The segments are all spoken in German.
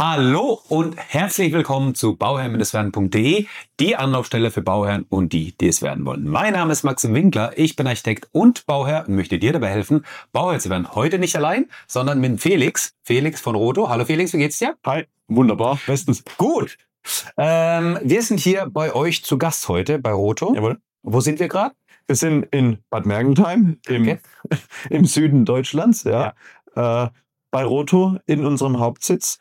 Hallo und herzlich willkommen zu bauherr-werden.de, die Anlaufstelle für Bauherren und die es werden wollen. Mein Name ist Max Winkler, ich bin Architekt und Bauherr und möchte dir dabei helfen, Bauherr zu werden. Heute nicht allein, sondern mit Felix. Felix von Roto. Hallo Felix, wie geht's dir? Hi, wunderbar, bestens. Gut. Wir sind hier bei euch zu Gast heute bei Roto. Jawohl. Wo sind wir gerade? Wir sind in Bad Mergentheim im Süden Deutschlands, bei Roto in unserem Hauptsitz.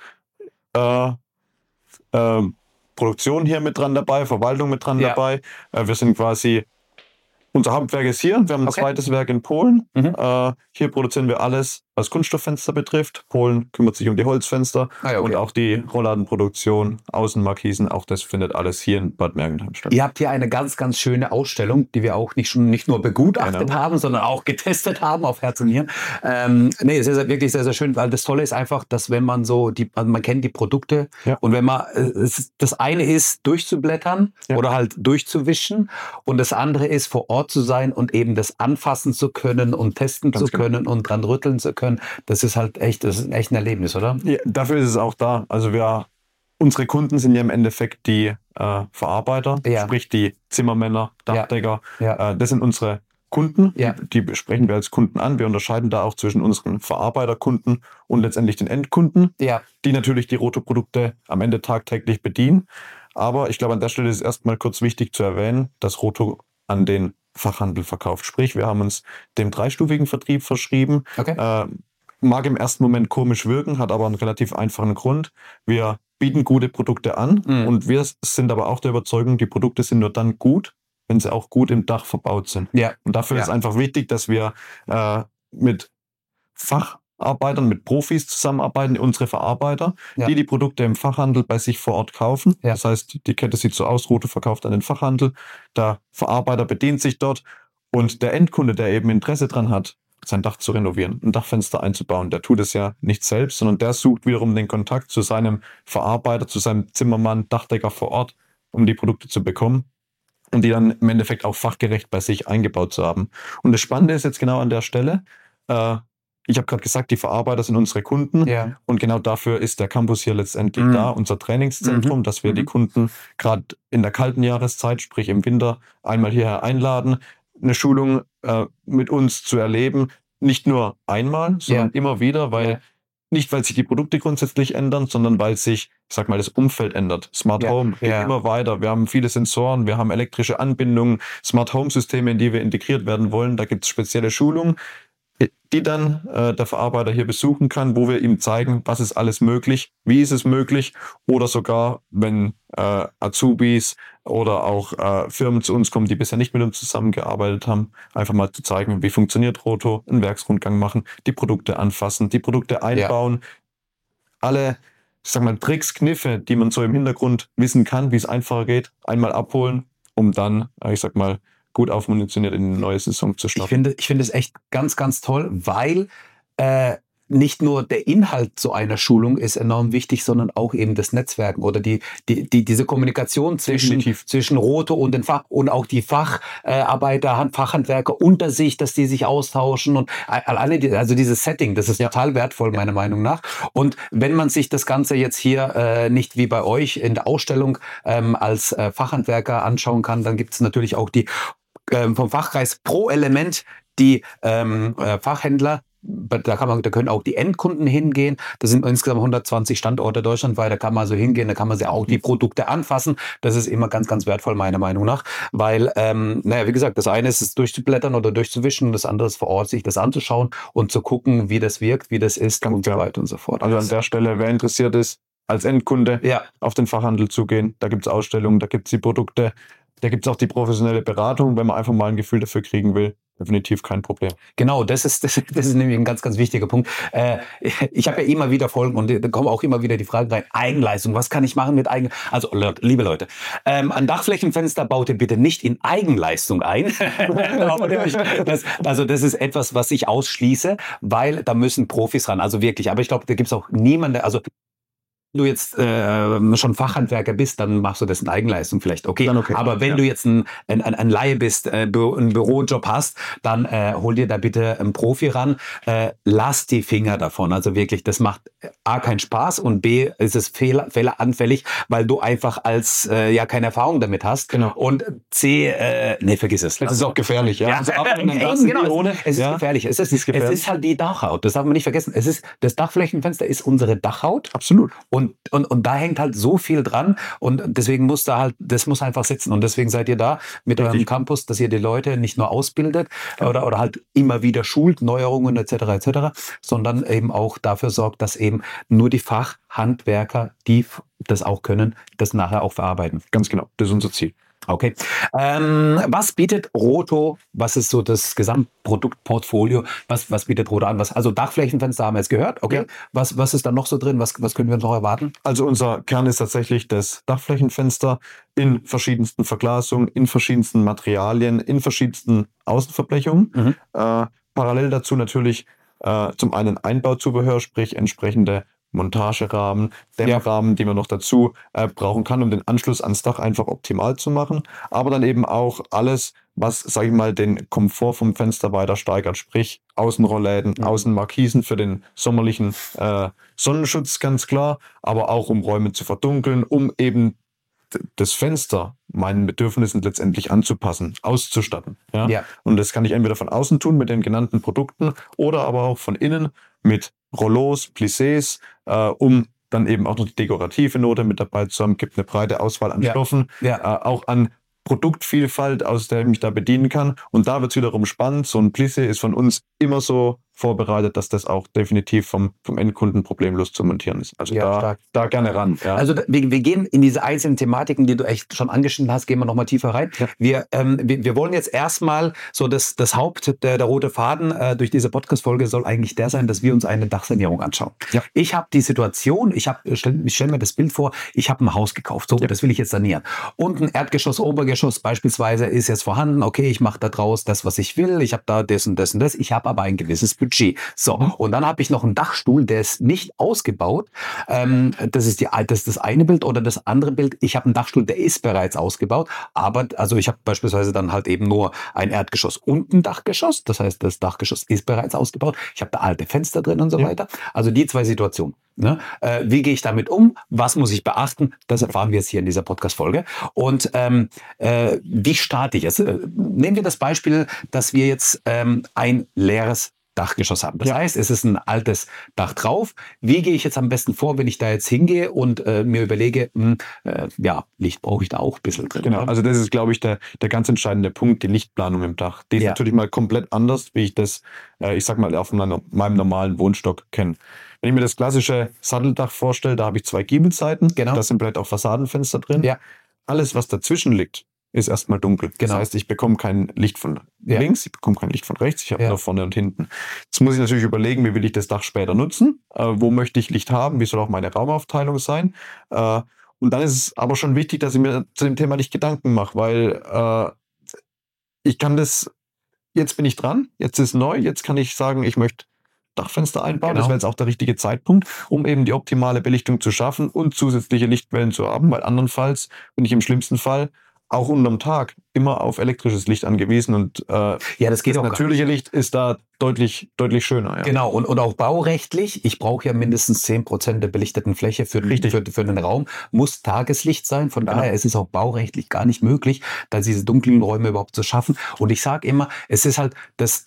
Produktion hier mit dran dabei, Verwaltung mit dran dabei. Wir sind quasi, unser Hauptwerk ist hier, wir haben ein zweites Werk in Polen. Hier produzieren wir alles, was Kunststofffenster betrifft. Polen kümmert sich um die Holzfenster und auch die Rollladenproduktion, Außenmarkisen, auch das findet alles hier in Bad Mergentheim statt. Ihr habt hier eine ganz, ganz schöne Ausstellung, die wir auch nicht nur begutachtet haben, sondern auch getestet haben auf Herz und Nieren. Wirklich sehr, sehr schön, weil das Tolle ist einfach, dass wenn man man kennt die Produkte und wenn man, das eine ist durchzublättern oder halt durchzuwischen und das andere ist vor Ort zu sein und eben das anfassen zu können und testen zu können und dran rütteln zu können. Das ist echt ein Erlebnis, oder? Ja, dafür ist es auch da. Also unsere Kunden sind ja im Endeffekt die Verarbeiter, sprich die Zimmermänner, Dachdecker. Das sind unsere Kunden, die sprechen wir als Kunden an. Wir unterscheiden da auch zwischen unseren Verarbeiterkunden und letztendlich den Endkunden, die natürlich die Roto-Produkte am Ende tagtäglich bedienen. Aber ich glaube, an der Stelle ist es erstmal kurz wichtig zu erwähnen, dass Roto an den Fachhandel verkauft. Sprich, wir haben uns dem dreistufigen Vertrieb verschrieben. Mag im ersten Moment komisch wirken, hat aber einen relativ einfachen Grund. Wir bieten gute Produkte an und wir sind aber auch der Überzeugung, die Produkte sind nur dann gut, wenn sie auch gut im Dach verbaut sind. Und dafür ist einfach wichtig, dass wir mit Facharbeitern, mit Profis zusammenarbeiten, unsere Verarbeiter, die Produkte im Fachhandel bei sich vor Ort kaufen. Das heißt, die Kette sieht so aus, Roto verkauft an den Fachhandel, der Verarbeiter bedient sich dort und der Endkunde, der eben Interesse dran hat, sein Dach zu renovieren, ein Dachfenster einzubauen, der tut es ja nicht selbst, sondern der sucht wiederum den Kontakt zu seinem Verarbeiter, zu seinem Zimmermann, Dachdecker vor Ort, um die Produkte zu bekommen und die dann im Endeffekt auch fachgerecht bei sich eingebaut zu haben. Und das Spannende ist jetzt genau an der Stelle, ich habe gerade gesagt, die Verarbeiter sind unsere Kunden und genau dafür ist der Campus hier letztendlich da, unser Trainingszentrum, dass wir die Kunden gerade in der kalten Jahreszeit, sprich im Winter, einmal hierher einladen, eine Schulung mit uns zu erleben, nicht nur einmal, sondern immer wieder, weil nicht, weil sich die Produkte grundsätzlich ändern, sondern weil sich, ich sag mal, das Umfeld ändert. Smart Home geht immer weiter. Wir haben viele Sensoren, wir haben elektrische Anbindungen, Smart Home Systeme, in die wir integriert werden wollen. Da gibt es spezielle Schulungen, die dann der Verarbeiter hier besuchen kann, wo wir ihm zeigen, was ist alles möglich, wie ist es möglich oder sogar, wenn Azubis oder auch Firmen zu uns kommen, die bisher nicht mit uns zusammengearbeitet haben, einfach mal zu zeigen, wie funktioniert Roto, einen Werksrundgang machen, die Produkte anfassen, die Produkte einbauen, alle, ich sag mal, Tricks, Kniffe, die man so im Hintergrund wissen kann, wie es einfacher geht, einmal abholen, um dann, ich sag mal, gut aufmunitioniert in eine neue Saison zu starten. Ich finde es echt ganz, ganz toll, weil nicht nur der Inhalt so einer Schulung ist enorm wichtig, sondern auch eben das Netzwerken oder diese Kommunikation zwischen Roto und den und auch die Facharbeiter, Fachhandwerker unter sich, dass die sich austauschen und alleine also dieses Setting, das ist total wertvoll meiner Meinung nach. Und wenn man sich das Ganze jetzt hier nicht wie bei euch in der Ausstellung als Fachhandwerker anschauen kann, dann gibt es natürlich auch die vom Fachkreis pro Element die Fachhändler. Da können auch die Endkunden hingehen. Das sind insgesamt 120 Standorte deutschlandweit. Da kann man so hingehen, da kann man sich auch die Produkte anfassen. Das ist immer ganz, ganz wertvoll, meiner Meinung nach. Weil, wie gesagt, das eine ist es durchzublättern oder durchzuwischen und das andere ist vor Ort, sich das anzuschauen und zu gucken, wie das wirkt, wie das ist und so weiter und so fort. Also an der Stelle, wer interessiert ist, als Endkunde auf den Fachhandel zu gehen, da gibt es Ausstellungen, da gibt es die Produkte, da gibt es auch die professionelle Beratung, wenn man einfach mal ein Gefühl dafür kriegen will. Definitiv kein Problem. Genau, das ist nämlich ein ganz, ganz wichtiger Punkt. Ich habe ja immer wieder Folgen und da kommen auch immer wieder die Fragen rein. Eigenleistung, was kann ich machen mit Also, liebe Leute, ein Dachflächenfenster baut ihr bitte nicht in Eigenleistung ein. Das ist etwas, was ich ausschließe, weil da müssen Profis ran. Also wirklich, aber ich glaube, da gibt es auch niemanden, also du jetzt schon Fachhandwerker bist, dann machst du das in Eigenleistung vielleicht, okay. Aber wenn du jetzt ein Laie bist, einen Bürojob hast, dann hol dir da bitte einen Profi ran. Lass die Finger davon. Also wirklich, das macht A, keinen Spaß und B, ist es fehleranfällig, weil du einfach als keine Erfahrung damit hast. Genau. Und C, vergiss es. Es ist auch gefährlich, ja. Also es ist gefährlich. Es ist halt die Dachhaut. Das darf man nicht vergessen. Das Dachflächenfenster ist unsere Dachhaut. Absolut. Und da hängt halt so viel dran und deswegen muss das muss einfach sitzen und deswegen seid ihr da mit eurem Campus, dass ihr die Leute nicht nur ausbildet oder halt immer wieder schult, Neuerungen etc., sondern eben auch dafür sorgt, dass eben nur die Fachhandwerker, die das auch können, das nachher auch verarbeiten. Ganz genau, das ist unser Ziel. Okay. Was bietet Roto? Was ist so das Gesamtproduktportfolio? Was bietet Roto an? Also Dachflächenfenster haben wir jetzt gehört. Okay. Ja. Was ist da noch so drin? Was können wir noch erwarten? Also unser Kern ist tatsächlich das Dachflächenfenster in verschiedensten Verglasungen, in verschiedensten Materialien, in verschiedensten Außenverblechungen. Parallel dazu natürlich zum einen Einbauzubehör, sprich entsprechende Montagerahmen, Dämmrahmen, die man noch dazu brauchen kann, um den Anschluss ans Dach einfach optimal zu machen. Aber dann eben auch alles, was, sage ich mal, den Komfort vom Fenster weiter steigert. Sprich Außenrollläden, Außenmarkisen für den sommerlichen Sonnenschutz, ganz klar. Aber auch um Räume zu verdunkeln, um eben das Fenster meinen Bedürfnissen letztendlich anzupassen, auszustatten. Ja? Und das kann ich entweder von außen tun mit den genannten Produkten oder aber auch von innen mit Rollos, Plissés, um dann eben auch noch die dekorative Note mit dabei zu haben. Gibt eine breite Auswahl an Stoffen, auch an Produktvielfalt, aus der ich mich da bedienen kann. Und da wird es wiederum spannend. So ein Plissé ist von uns immer so vorbereitet, dass das auch definitiv vom Endkunden problemlos zu montieren ist. Also da gerne ran. Ja. Also wir gehen in diese einzelnen Thematiken, die du echt schon angeschnitten hast, gehen wir nochmal tiefer rein. Ja. Wir wollen jetzt erstmal so der rote Faden durch diese Podcast-Folge soll eigentlich der sein, dass wir uns eine Dachsanierung anschauen. Ja. Ich habe die Situation, ich stelle mir das Bild vor, ich habe ein Haus gekauft, so, das will ich jetzt sanieren. Und ein Erdgeschoss, Obergeschoss beispielsweise ist jetzt vorhanden, okay, ich mache da draus das, was ich will, ich habe da das und das und das, ich habe aber ein gewisses Budget. So, und dann habe ich noch einen Dachstuhl, der ist nicht ausgebaut. Das ist das eine Bild oder das andere Bild. Ich habe einen Dachstuhl, der ist bereits ausgebaut, aber also ich habe beispielsweise dann halt eben nur ein Erdgeschoss und ein Dachgeschoss. Das heißt, das Dachgeschoss ist bereits ausgebaut. Ich habe da alte Fenster drin und so weiter. Also die zwei Situationen. Ne? Wie gehe ich damit um? Was muss ich beachten? Das erfahren wir jetzt hier in dieser Podcast-Folge. Und wie starte ich es? Nehmen wir das Beispiel, dass wir jetzt ein leeres Dachgeschoss haben. Das heißt, es ist ein altes Dach drauf. Wie gehe ich jetzt am besten vor, wenn ich da jetzt hingehe und mir überlege, Licht brauche ich da auch ein bisschen drin. Genau, also das ist, glaube ich, der ganz entscheidende Punkt, die Lichtplanung im Dach. Die ist natürlich mal komplett anders, wie ich das, ich sag mal, auf meinem normalen Wohnstock kenne. Wenn ich mir das klassische Satteldach vorstelle, da habe ich 2 Giebelseiten, da sind vielleicht auch Fassadenfenster drin. Ja. Alles, was dazwischen liegt, ist erstmal dunkel. Genau. Das heißt, ich bekomme kein Licht von links, ich bekomme kein Licht von rechts, ich habe nur vorne und hinten. Jetzt muss ich natürlich überlegen, wie will ich das Dach später nutzen, wo möchte ich Licht haben, wie soll auch meine Raumaufteilung sein. Und dann ist es aber schon wichtig, dass ich mir zu dem Thema nicht Gedanken mache, weil ich kann das, jetzt bin ich dran, jetzt ist neu, jetzt kann ich sagen, ich möchte Dachfenster einbauen. Das wäre jetzt auch der richtige Zeitpunkt, um eben die optimale Belichtung zu schaffen und zusätzliche Lichtquellen zu haben, weil andernfalls bin ich im schlimmsten Fall auch unterm Tag immer auf elektrisches Licht angewiesen und das geht das auch natürliche Licht ist da deutlich schöner. Ja. Genau, und auch baurechtlich, ich brauche ja mindestens 10% der belichteten Fläche für den Raum, muss Tageslicht sein. Von daher ist es auch baurechtlich gar nicht möglich, da diese dunklen Räume überhaupt zu schaffen. Und ich sage immer, es ist halt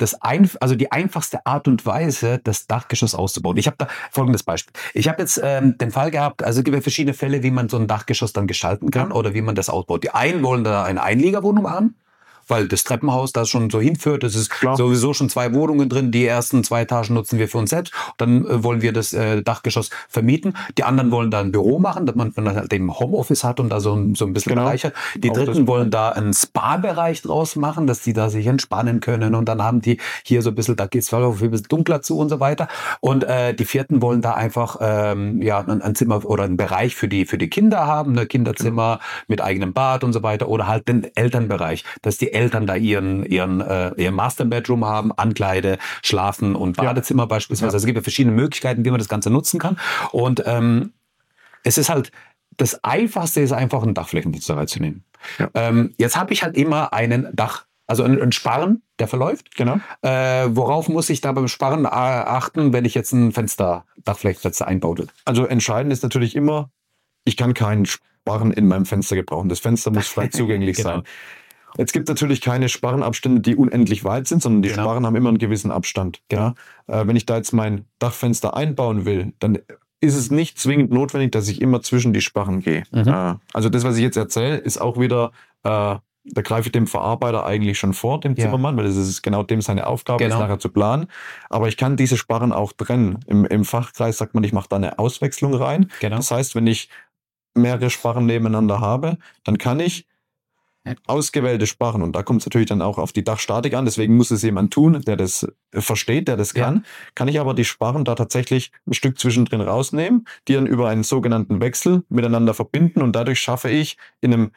die einfachste Art und Weise, das Dachgeschoss auszubauen. Ich habe da folgendes Beispiel. Ich habe jetzt den Fall gehabt, also es gibt ja verschiedene Fälle, wie man so ein Dachgeschoss dann gestalten kann oder wie man das ausbaut. Die einen wollen da eine Einliegerwohnung haben, weil das Treppenhaus da schon so hinführt. Es ist sowieso schon 2 Wohnungen drin. Die ersten 2 Etagen nutzen wir für uns selbst. Dann wollen wir das Dachgeschoss vermieten. Die anderen wollen da ein Büro machen, dass man halt eben Homeoffice hat und da so ein bisschen Bereich hat. Die Dritten wollen da einen Spa-Bereich draus machen, dass die da sich entspannen können. Und dann haben die hier so ein bisschen, da geht es ein bisschen dunkler zu und so weiter. Und die Vierten wollen da einfach ein Zimmer oder einen Bereich für die Kinder haben, ein Kinderzimmer mit eigenem Bad und so weiter. Oder halt den Elternbereich, dass die Eltern da ihren Master Bedroom haben, Ankleide, Schlafen und Badezimmer beispielsweise. Also es gibt ja verschiedene Möglichkeiten, wie man das Ganze nutzen kann. Und es ist halt, das Einfachste ist einfach, einen Dachflächenputzer reinzunehmen. Ja. Jetzt habe ich halt immer einen also einen Sparren, der verläuft. Genau. Worauf muss ich da beim Sparren achten, wenn ich jetzt ein Dachflächenfenster einbaue? Also entscheidend ist natürlich immer, ich kann keinen Sparren in meinem Fenster gebrauchen. Das Fenster muss frei zugänglich genau. sein. Jetzt gibt es natürlich keine Sparrenabstände, die unendlich weit sind, sondern die genau. Sparren haben immer einen gewissen Abstand. Genau. Ja? Wenn ich da jetzt mein Dachfenster einbauen will, dann ist es nicht zwingend notwendig, dass ich immer zwischen die Sparren gehe. Mhm. Also das, was ich jetzt erzähle, ist auch wieder, da greife ich dem Verarbeiter eigentlich schon vor, dem Zimmermann, weil das ist genau dem seine Aufgabe, ist nachher zu planen. Aber ich kann diese Sparren auch trennen. Im Fachkreis sagt man, ich mache da eine Auswechslung rein. Genau. Das heißt, wenn ich mehrere Sparren nebeneinander habe, dann kann ich ausgewählte Sparren, und da kommt es natürlich dann auch auf die Dachstatik an, deswegen muss es jemand tun, der das versteht, der das kann ich aber die Sparren da tatsächlich ein Stück zwischendrin rausnehmen, die dann über einen sogenannten Wechsel miteinander verbinden, und dadurch schaffe ich in einem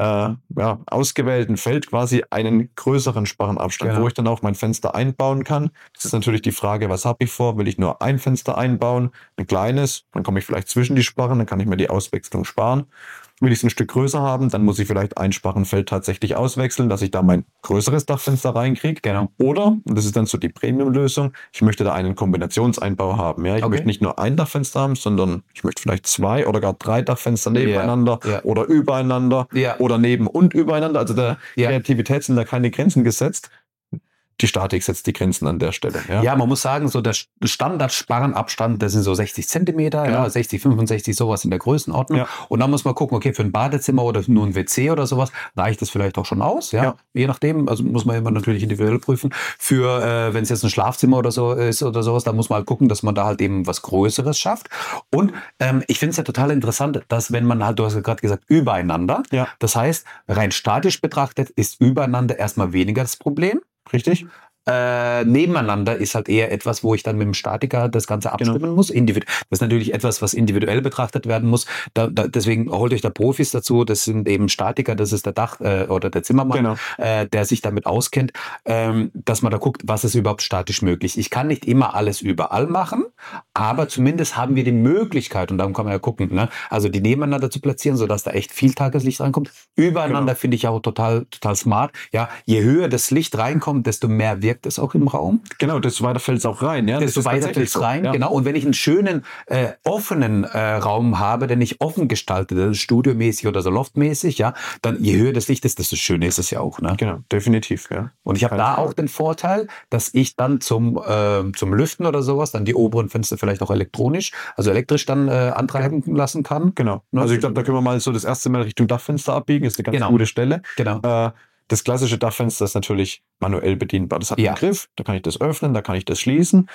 ausgewählten Feld quasi einen größeren Sparrenabstand, wo ich dann auch mein Fenster einbauen kann. Das ist natürlich die Frage, was habe ich vor? Will ich nur ein Fenster einbauen, ein kleines, dann komme ich vielleicht zwischen die Sparren, dann kann ich mir die Auswechslung sparen. Will ich es ein Stück größer haben, dann muss ich vielleicht ein Sparrenfeld tatsächlich auswechseln, dass ich da mein größeres Dachfenster reinkriege. Genau. Oder, und das ist dann so die Premium-Lösung, ich möchte da einen Kombinationseinbau haben. Ja? Ich möchte nicht nur ein Dachfenster haben, sondern ich möchte vielleicht 2 oder gar 3 Dachfenster nebeneinander oder übereinander oder neben und übereinander. Also der Kreativität sind da keine Grenzen gesetzt. Die Statik setzt die Grenzen an der Stelle. Ja, man muss sagen, so der Standard-Sparrenabstand, das sind so 60 Zentimeter, 60, 65, sowas in der Größenordnung. Ja. Und dann muss man gucken, okay, für ein Badezimmer oder nur ein WC oder sowas, reicht das vielleicht auch schon aus. Ja? Je nachdem, also muss man immer natürlich individuell prüfen. Für, wenn es jetzt ein Schlafzimmer oder so ist oder sowas, dann muss man halt gucken, dass man da halt eben was Größeres schafft. Und ich finde es ja total interessant, dass wenn man halt, du hast ja gerade gesagt, übereinander, das heißt, rein statisch betrachtet ist übereinander erstmal weniger das Problem. Richtig? Nebeneinander ist halt eher etwas, wo ich dann mit dem Statiker das Ganze abstimmen muss. Das ist natürlich etwas, was individuell betrachtet werden muss. Deswegen holt euch da Profis dazu. Das sind eben Statiker, das ist der oder der Zimmermann, der sich damit auskennt, dass man da guckt, was ist überhaupt statisch möglich. Ich kann nicht immer alles überall machen, aber zumindest haben wir die Möglichkeit, und darum kann man ja gucken, ne? Also die nebeneinander zu platzieren, sodass da echt viel Tageslicht reinkommt. Übereinander finde ich auch total smart. Ja, je höher das Licht reinkommt, desto mehr wirkt es auch im Raum. Genau, desto weiter fällt es auch rein. Ja? Desto weiter fällt es rein, genau. Und wenn ich einen schönen, offenen Raum habe, der nicht offen gestaltet ist, studiomäßig oder so loftmäßig, dann je höher das Licht ist, desto schöner ist es ja auch. Ne? Genau, definitiv. Ja. Und ich habe da auch den Vorteil, dass ich dann zum Lüften oder sowas dann die oberen Fenster vielleicht auch elektrisch dann antreiben lassen kann. Genau. Also ich glaube, da können wir mal so das erste Mal Richtung Dachfenster abbiegen. Ist eine ganz gute Stelle. Genau. Das klassische Dachfenster ist natürlich manuell bedienbar. Das hat einen Griff, da kann ich das öffnen, da kann ich das schließen.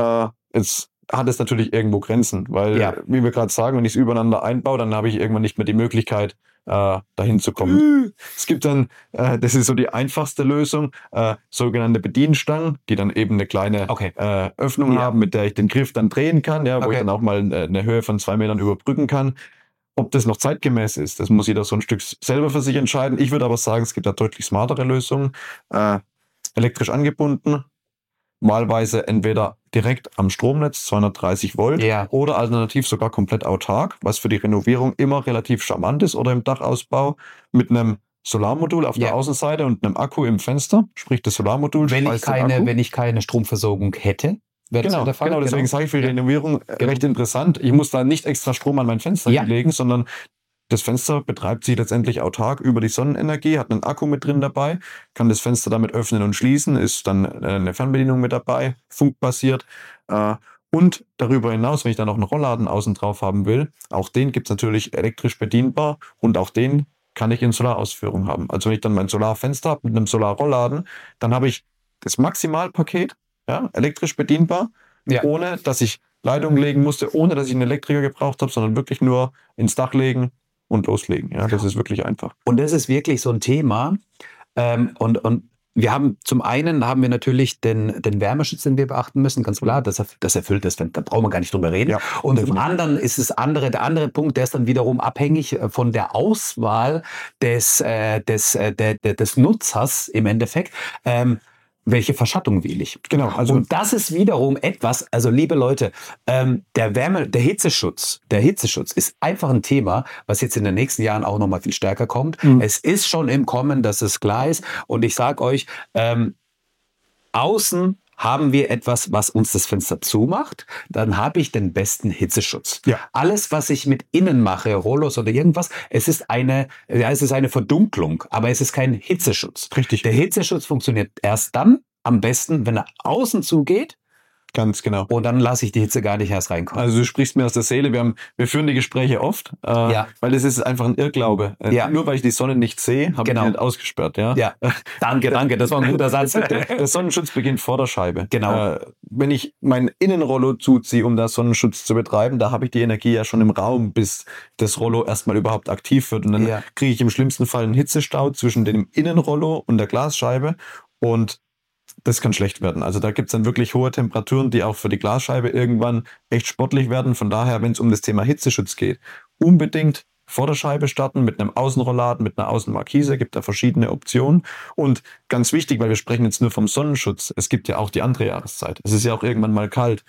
Jetzt hat es natürlich irgendwo Grenzen, weil, wie wir gerade sagen, wenn ich es übereinander einbaue, dann habe ich irgendwann nicht mehr die Möglichkeit, dahin zu kommen. Es gibt dann, das ist so die einfachste Lösung, sogenannte Bedienstangen, die dann eben eine kleine Öffnung haben, mit der ich den Griff dann drehen kann, wo ich dann auch mal eine Höhe von 2 Metern überbrücken kann. Ob das noch zeitgemäß ist, das muss jeder so ein Stück selber für sich entscheiden. Ich würde aber sagen, es gibt da deutlich smartere Lösungen. Elektrisch angebunden, wahlweise entweder direkt am Stromnetz, 230 Volt, oder alternativ sogar komplett autark, was für die Renovierung immer relativ charmant ist, oder im Dachausbau mit einem Solarmodul auf der Außenseite und einem Akku im Fenster, sprich das Solarmodul. Wenn ich keine Stromversorgung hätte, Genau, deswegen sage ich für die Renovierung recht interessant. Ich muss da nicht extra Strom an mein Fenster legen, sondern das Fenster betreibt sich letztendlich autark über die Sonnenenergie, hat einen Akku mit drin dabei, kann das Fenster damit öffnen und schließen, ist dann eine Fernbedienung mit dabei, funkbasiert. Und darüber hinaus, wenn ich dann noch einen Rollladen außen drauf haben will, auch den gibt es natürlich elektrisch bedienbar, und auch den kann ich in Solarausführung haben. Also wenn ich dann mein Solarfenster habe mit einem Solarrollladen, dann habe ich das Maximalpaket, elektrisch bedienbar, ohne dass ich Leitungen legen musste, ohne dass ich einen Elektriker gebraucht habe, sondern wirklich nur ins Dach legen und loslegen. Ja, das ist wirklich einfach. Und das ist wirklich so ein Thema. Und wir haben natürlich den Wärmeschutz, den wir beachten müssen, ganz klar. Das erfüllt das, da brauchen wir gar nicht drüber reden. Ja, und zum anderen ist der andere Punkt, der ist dann wiederum abhängig von der Auswahl des Nutzers im Endeffekt. welche Verschattung wähle ich? Genau. Also und das ist wiederum etwas, also liebe Leute, der Hitzeschutz ist einfach ein Thema, was jetzt in den nächsten Jahren auch nochmal viel stärker kommt. Es ist schon im Kommen, das ist klar ist. Und ich sage euch, außen haben wir etwas, was uns das Fenster zumacht, dann habe ich den besten Hitzeschutz. Ja. Alles, was ich mit innen mache, Rollos oder irgendwas, es ist eine Verdunklung, aber es ist kein Hitzeschutz. Richtig. Der Hitzeschutz funktioniert erst dann am besten, wenn er außen zugeht. Ganz genau. Und dann lasse ich die Hitze gar nicht erst reinkommen. Also du sprichst mir aus der Seele. Wir führen die Gespräche oft, weil es ist einfach ein Irrglaube. Nur weil ich die Sonne nicht sehe, habe ich die nicht ausgesperrt. Ja? Danke. Das war ein guter Satz. Der Sonnenschutz beginnt vor der Scheibe. Genau. Wenn ich mein Innenrollo zuziehe, um da Sonnenschutz zu betreiben, da habe ich die Energie ja schon im Raum, bis das Rollo erstmal überhaupt aktiv wird. Und dann kriege ich im schlimmsten Fall einen Hitzestau zwischen dem Innenrollo und der Glasscheibe. Und das kann schlecht werden. Also da gibt es dann wirklich hohe Temperaturen, die auch für die Glasscheibe irgendwann echt sportlich werden. Von daher, wenn es um das Thema Hitzeschutz geht, unbedingt vor der Scheibe starten mit einem Außenrolladen, mit einer Außenmarkise. Gibt da verschiedene Optionen. Und ganz wichtig, weil wir sprechen jetzt nur vom Sonnenschutz, es gibt ja auch die andere Jahreszeit. Es ist ja auch irgendwann mal kalt.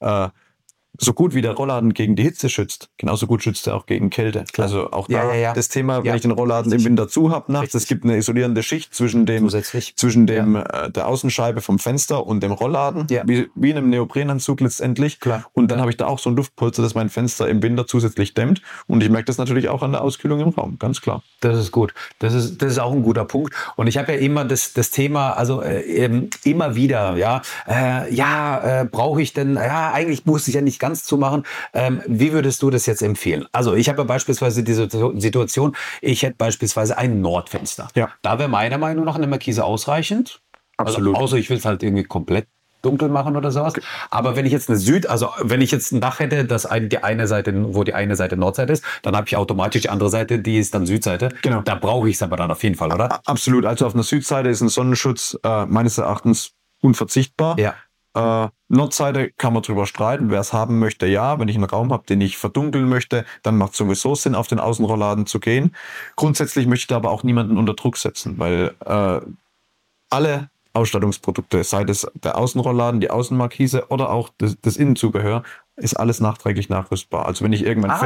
So gut wie der Rollladen gegen die Hitze schützt, genauso gut schützt er auch gegen Kälte. Klar. Also auch da das Thema, wenn ich den Rollladen im Winter zu habe nachts, es gibt eine isolierende Schicht zwischen der Außenscheibe vom Fenster und dem Rollladen, wie in einem Neoprenanzug letztendlich. Klar. Und dann habe ich da auch so ein Luftpolster, das mein Fenster im Winter zusätzlich dämmt. Und ich merke das natürlich auch an der Auskühlung im Raum, ganz klar. Das ist gut. Das ist auch ein guter Punkt. Und ich habe ja immer das Thema, also immer wieder, brauche ich denn, eigentlich muss ich ja nicht ganz zumachen. Wie würdest du das jetzt empfehlen? Also ich habe ja beispielsweise diese Situation, ich hätte beispielsweise ein Nordfenster. Ja. Da wäre meiner Meinung nach eine Markise ausreichend. Absolut. Also, außer ich will es halt irgendwie komplett dunkel machen oder sowas. Okay. Aber wenn ich jetzt wenn ich jetzt ein Dach hätte, wo die eine Seite Nordseite ist, dann habe ich automatisch die andere Seite, die ist dann Südseite. Genau. Da brauche ich es aber dann auf jeden Fall, oder? Absolut. Also auf einer Südseite ist ein Sonnenschutz meines Erachtens unverzichtbar. Ja. Nordseite kann man drüber streiten, wer es haben möchte, ja. Wenn ich einen Raum habe, den ich verdunkeln möchte, dann macht es sowieso Sinn, auf den Außenrolladen zu gehen. Grundsätzlich möchte ich da aber auch niemanden unter Druck setzen, weil alle Ausstattungsprodukte, sei es der Außenrollladen, die Außenmarkise oder auch das Innenzubehör, ist alles nachträglich nachrüstbar. Also wenn ich irgendwann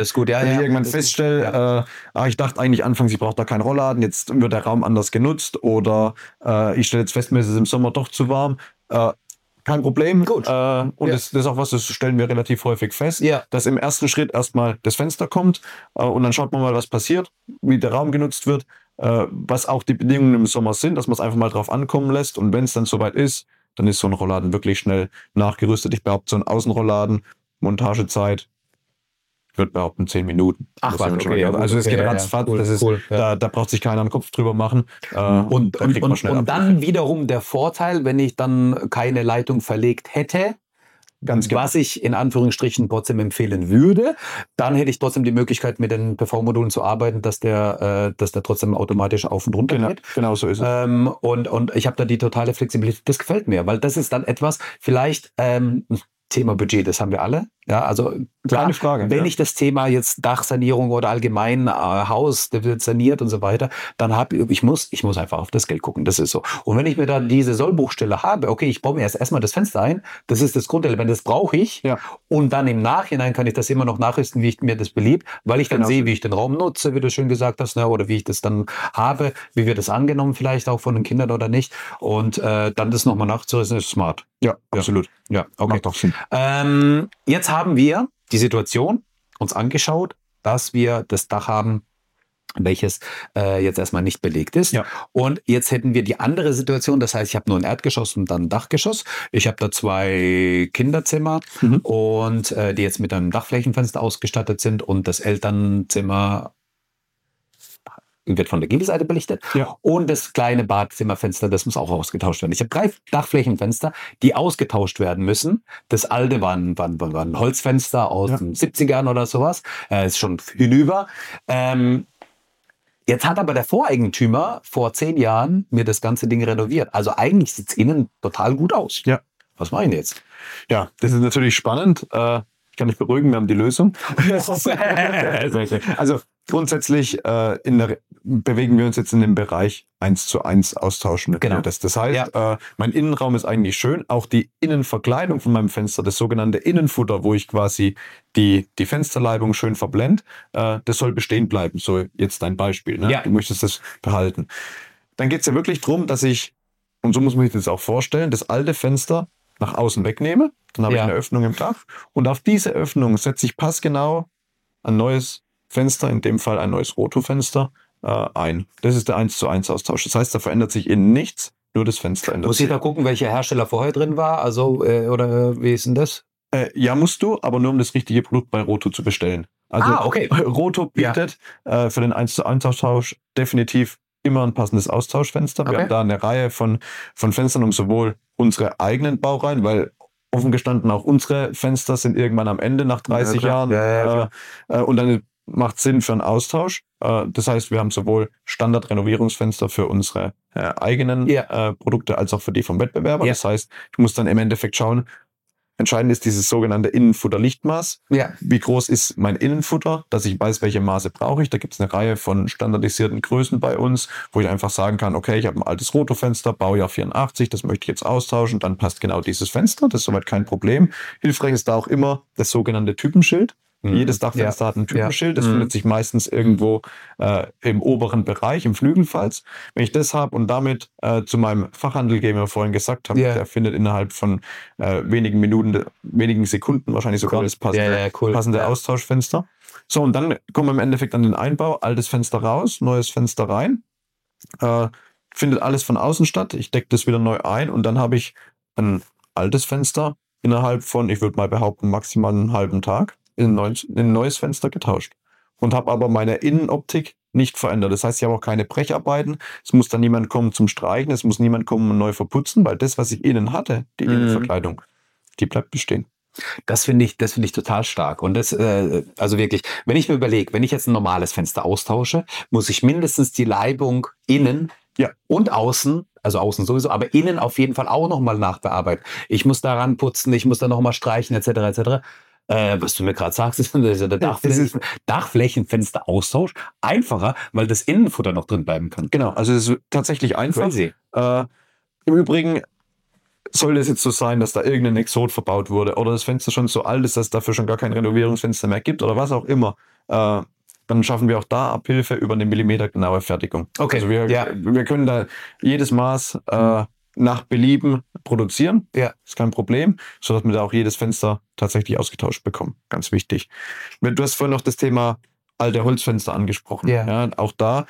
feststelle, ich dachte eigentlich anfangs, ich brauche da keinen Rollladen, jetzt wird der Raum anders genutzt oder ich stelle jetzt fest, mir ist es im Sommer doch zu warm, kein Problem. Gut. Und das ist auch was, das stellen wir relativ häufig fest, dass im ersten Schritt erstmal das Fenster kommt und dann schaut man mal, was passiert, wie der Raum genutzt wird, was auch die Bedingungen im Sommer sind, dass man es einfach mal drauf ankommen lässt. Und wenn es dann soweit ist, dann ist so ein Rollladen wirklich schnell nachgerüstet. Ich behaupte, so ein Außenrollladen, Montagezeit, ich würde behaupten 10 Minuten. Ach, okay, also es geht ratzfatz, cool, das ist, cool, da braucht sich keiner einen Kopf drüber machen. Und dann wiederum der Vorteil, wenn ich dann keine Leitung verlegt hätte, was ich in Anführungsstrichen trotzdem empfehlen würde, dann hätte ich trotzdem die Möglichkeit, mit den PV-Modulen zu arbeiten, dass der trotzdem automatisch auf und runter geht. Genau so ist es. Und ich habe da die totale Flexibilität. Das gefällt mir, weil das ist dann etwas, vielleicht Thema Budget, das haben wir alle. Ja, also klar, keine Frage. Wenn ich das Thema jetzt Dachsanierung oder allgemein Haus, der wird saniert und so weiter, dann ich muss einfach auf das Geld gucken. Das ist so. Und wenn ich mir dann diese Sollbruchstelle habe, okay, ich baue mir erstmal das Fenster ein, das ist das Grundelement, das brauche ich. Ja. Und dann im Nachhinein kann ich das immer noch nachrüsten, wie ich mir das beliebt, weil ich dann sehe, wie ich den Raum nutze, wie du schön gesagt hast, ne, oder wie ich das dann habe, wie wird das angenommen vielleicht auch von den Kindern oder nicht. Und dann das nochmal nachzurüsten, ist smart. Ja, absolut. Ja, okay. Macht doch Sinn. Jetzt haben wir die Situation uns angeschaut, dass wir das Dach haben, welches jetzt erstmal nicht belegt ist. Ja. Und jetzt hätten wir die andere Situation, das heißt, ich habe nur ein Erdgeschoss und dann ein Dachgeschoss. Ich habe da 2 Kinderzimmer und die jetzt mit einem Dachflächenfenster ausgestattet sind und das Elternzimmer wird von der Giebelseite belichtet. Ja. Und das kleine Badzimmerfenster, das muss auch ausgetauscht werden. Ich habe 3 Dachflächenfenster, die ausgetauscht werden müssen. Das alte war ein Holzfenster aus den 70ern oder sowas. Ist schon hinüber. Jetzt hat aber der Voreigentümer vor 10 Jahren mir das ganze Ding renoviert. Also eigentlich sieht es innen total gut aus. Ja. Was mache ich jetzt? Ja, das ist natürlich spannend. Ich kann dich beruhigen, wir haben die Lösung. Also Grundsätzlich bewegen wir uns jetzt in dem Bereich 1:1 austauschen. Genau. Das heißt, mein Innenraum ist eigentlich schön. Auch die Innenverkleidung von meinem Fenster, das sogenannte Innenfutter, wo ich quasi die Fensterleibung schön verblende, das soll bestehen bleiben. So jetzt dein Beispiel. Ne? Du möchtest das behalten. Dann geht es ja wirklich darum, dass ich, und so muss man sich das auch vorstellen, das alte Fenster nach außen wegnehme. Dann habe ich eine Öffnung im Dach. Und auf diese Öffnung setze ich passgenau ein neues Fenster, in dem Fall ein neues Rotofenster, ein. Das ist der 1:1 Austausch. Das heißt, da verändert sich innen nichts, nur das Fenster ändert sich. Muss ich da gucken, welcher Hersteller vorher drin war? Also, oder wie ist denn das? Ja, musst du, aber nur um das richtige Produkt bei Roto zu bestellen. Also okay. Roto bietet für den 1:1 Austausch definitiv immer ein passendes Austauschfenster. Wir haben da eine Reihe von Fenstern, um sowohl unsere eigenen Baureihen, weil offen gestanden auch unsere Fenster sind irgendwann am Ende nach 30 Jahren. Und dann macht Sinn für einen Austausch. Das heißt, wir haben sowohl Standard-Renovierungsfenster für unsere eigenen Produkte als auch für die vom Wettbewerber. Das heißt, ich muss dann im Endeffekt schauen, entscheidend ist dieses sogenannte Innenfutter-Lichtmaß. Wie groß ist mein Innenfutter, dass ich weiß, welche Maße brauche ich. Da gibt es eine Reihe von standardisierten Größen bei uns, wo ich einfach sagen kann, okay, ich habe ein altes Rotofenster, Baujahr 84, das möchte ich jetzt austauschen, dann passt genau dieses Fenster, das ist soweit kein Problem. Hilfreich ist da auch immer das sogenannte Typenschild. Jedes Dachfenster hat ein Typenschild, das findet sich meistens irgendwo im oberen Bereich, im Flügelfalz. Wenn ich das habe und damit zu meinem Fachhandel gehe, wie wir vorhin gesagt haben, der findet innerhalb von wenigen Minuten, wenigen Sekunden wahrscheinlich sogar das passende Austauschfenster. So, und dann kommen wir im Endeffekt an den Einbau, altes Fenster raus, neues Fenster rein. Findet alles von außen statt, ich decke das wieder neu ein und dann habe ich ein altes Fenster innerhalb von, ich würde mal behaupten, maximal einen halben Tag in ein neues Fenster getauscht und habe aber meine Innenoptik nicht verändert. Das heißt, ich habe auch keine Brecharbeiten. Es muss dann niemand kommen zum Streichen, es muss niemand kommen und neu verputzen, weil das, was ich innen hatte, die Innenverkleidung, die bleibt bestehen. Das finde ich total stark. Und das, also wirklich, wenn ich mir überlege, wenn ich jetzt ein normales Fenster austausche, muss ich mindestens die Leibung innen und außen, also außen sowieso, aber innen auf jeden Fall auch nochmal nachbearbeiten. Ich muss daran putzen, ich muss da nochmal streichen, etc., etc. Was du mir gerade sagst, ist der Dachflächenfenster-Austausch einfacher, weil das Innenfutter noch drin bleiben kann. Genau, also es ist tatsächlich einfach. Im Übrigen soll es jetzt so sein, dass da irgendein Exot verbaut wurde oder das Fenster schon so alt ist, dass es dafür schon gar kein Renovierungsfenster mehr gibt oder was auch immer, dann schaffen wir auch da Abhilfe über eine millimetergenaue Fertigung. Okay. Also wir können da jedes Maß nach Belieben produzieren. Ist kein Problem, sodass wir da auch jedes Fenster tatsächlich ausgetauscht bekommen. Ganz wichtig. Du hast vorhin noch das Thema alte Holzfenster angesprochen. Ja, auch da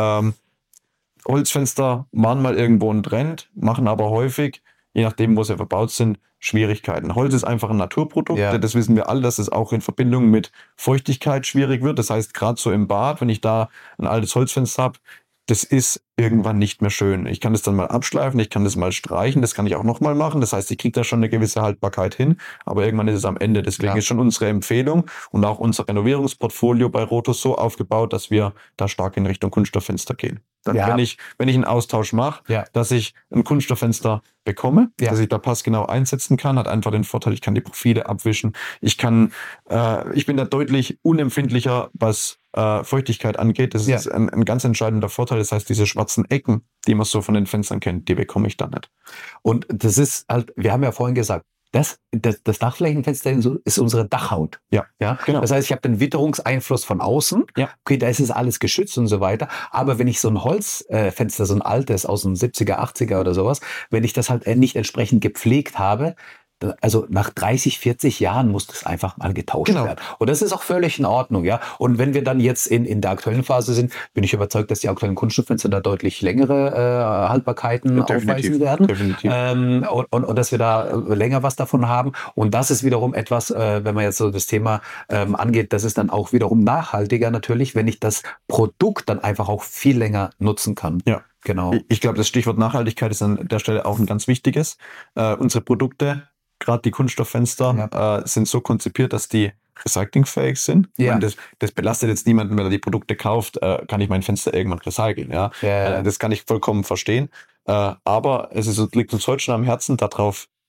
Holzfenster waren mal irgendwo ein Trend, machen aber häufig, je nachdem, wo sie verbaut sind, Schwierigkeiten. Holz ist einfach ein Naturprodukt. Das wissen wir alle, dass es auch in Verbindung mit Feuchtigkeit schwierig wird. Das heißt, gerade so im Bad, wenn ich da ein altes Holzfenster habe, das ist irgendwann nicht mehr schön. Ich kann das dann mal abschleifen, ich kann das mal streichen, das kann ich auch nochmal machen. Das heißt, ich kriege da schon eine gewisse Haltbarkeit hin, aber irgendwann ist es am Ende. Deswegen ist schon unsere Empfehlung und auch unser Renovierungsportfolio bei Roto so aufgebaut, dass wir da stark in Richtung Kunststofffenster gehen. Dann, wenn ich einen Austausch mache, dass ich ein Kunststofffenster bekomme, dass ich da passgenau einsetzen kann, hat einfach den Vorteil, ich kann die Profile abwischen. Ich bin da deutlich unempfindlicher, was Feuchtigkeit angeht. Das ist ein ganz entscheidender Vorteil. Das heißt, diese schwarzen Ecken, die man so von den Fenstern kennt, die bekomme ich da nicht. Und das ist halt, wir haben ja vorhin gesagt, das Dachflächenfenster ist unsere Dachhaut. Ja, genau. Das heißt, ich habe den Witterungseinfluss von außen. Okay, da ist es alles geschützt und so weiter. Aber wenn ich so ein Holzfenster, so ein altes aus den 70er, 80er oder sowas, wenn ich das halt nicht entsprechend gepflegt habe, also nach 30, 40 Jahren muss das einfach mal getauscht werden. Und das ist auch völlig in Ordnung, ja. Und wenn wir dann jetzt in der aktuellen Phase sind, bin ich überzeugt, dass die aktuellen Kunststofffenster da deutlich längere Haltbarkeiten aufweisen werden. Definitiv. Und dass wir da länger was davon haben. Und das ist wiederum etwas, wenn man jetzt so das Thema angeht, das ist dann auch wiederum nachhaltiger natürlich, wenn ich das Produkt dann einfach auch viel länger nutzen kann. Ja. Genau. Ich glaube, das Stichwort Nachhaltigkeit ist an der Stelle auch ein ganz wichtiges. Unsere Produkte, gerade die Kunststofffenster, sind so konzipiert, dass die recyclingfähig sind. Ja. Das belastet jetzt niemanden, wenn er die Produkte kauft, kann ich mein Fenster irgendwann recyceln. Das kann ich vollkommen verstehen. Aber liegt uns heute schon am Herzen, darauf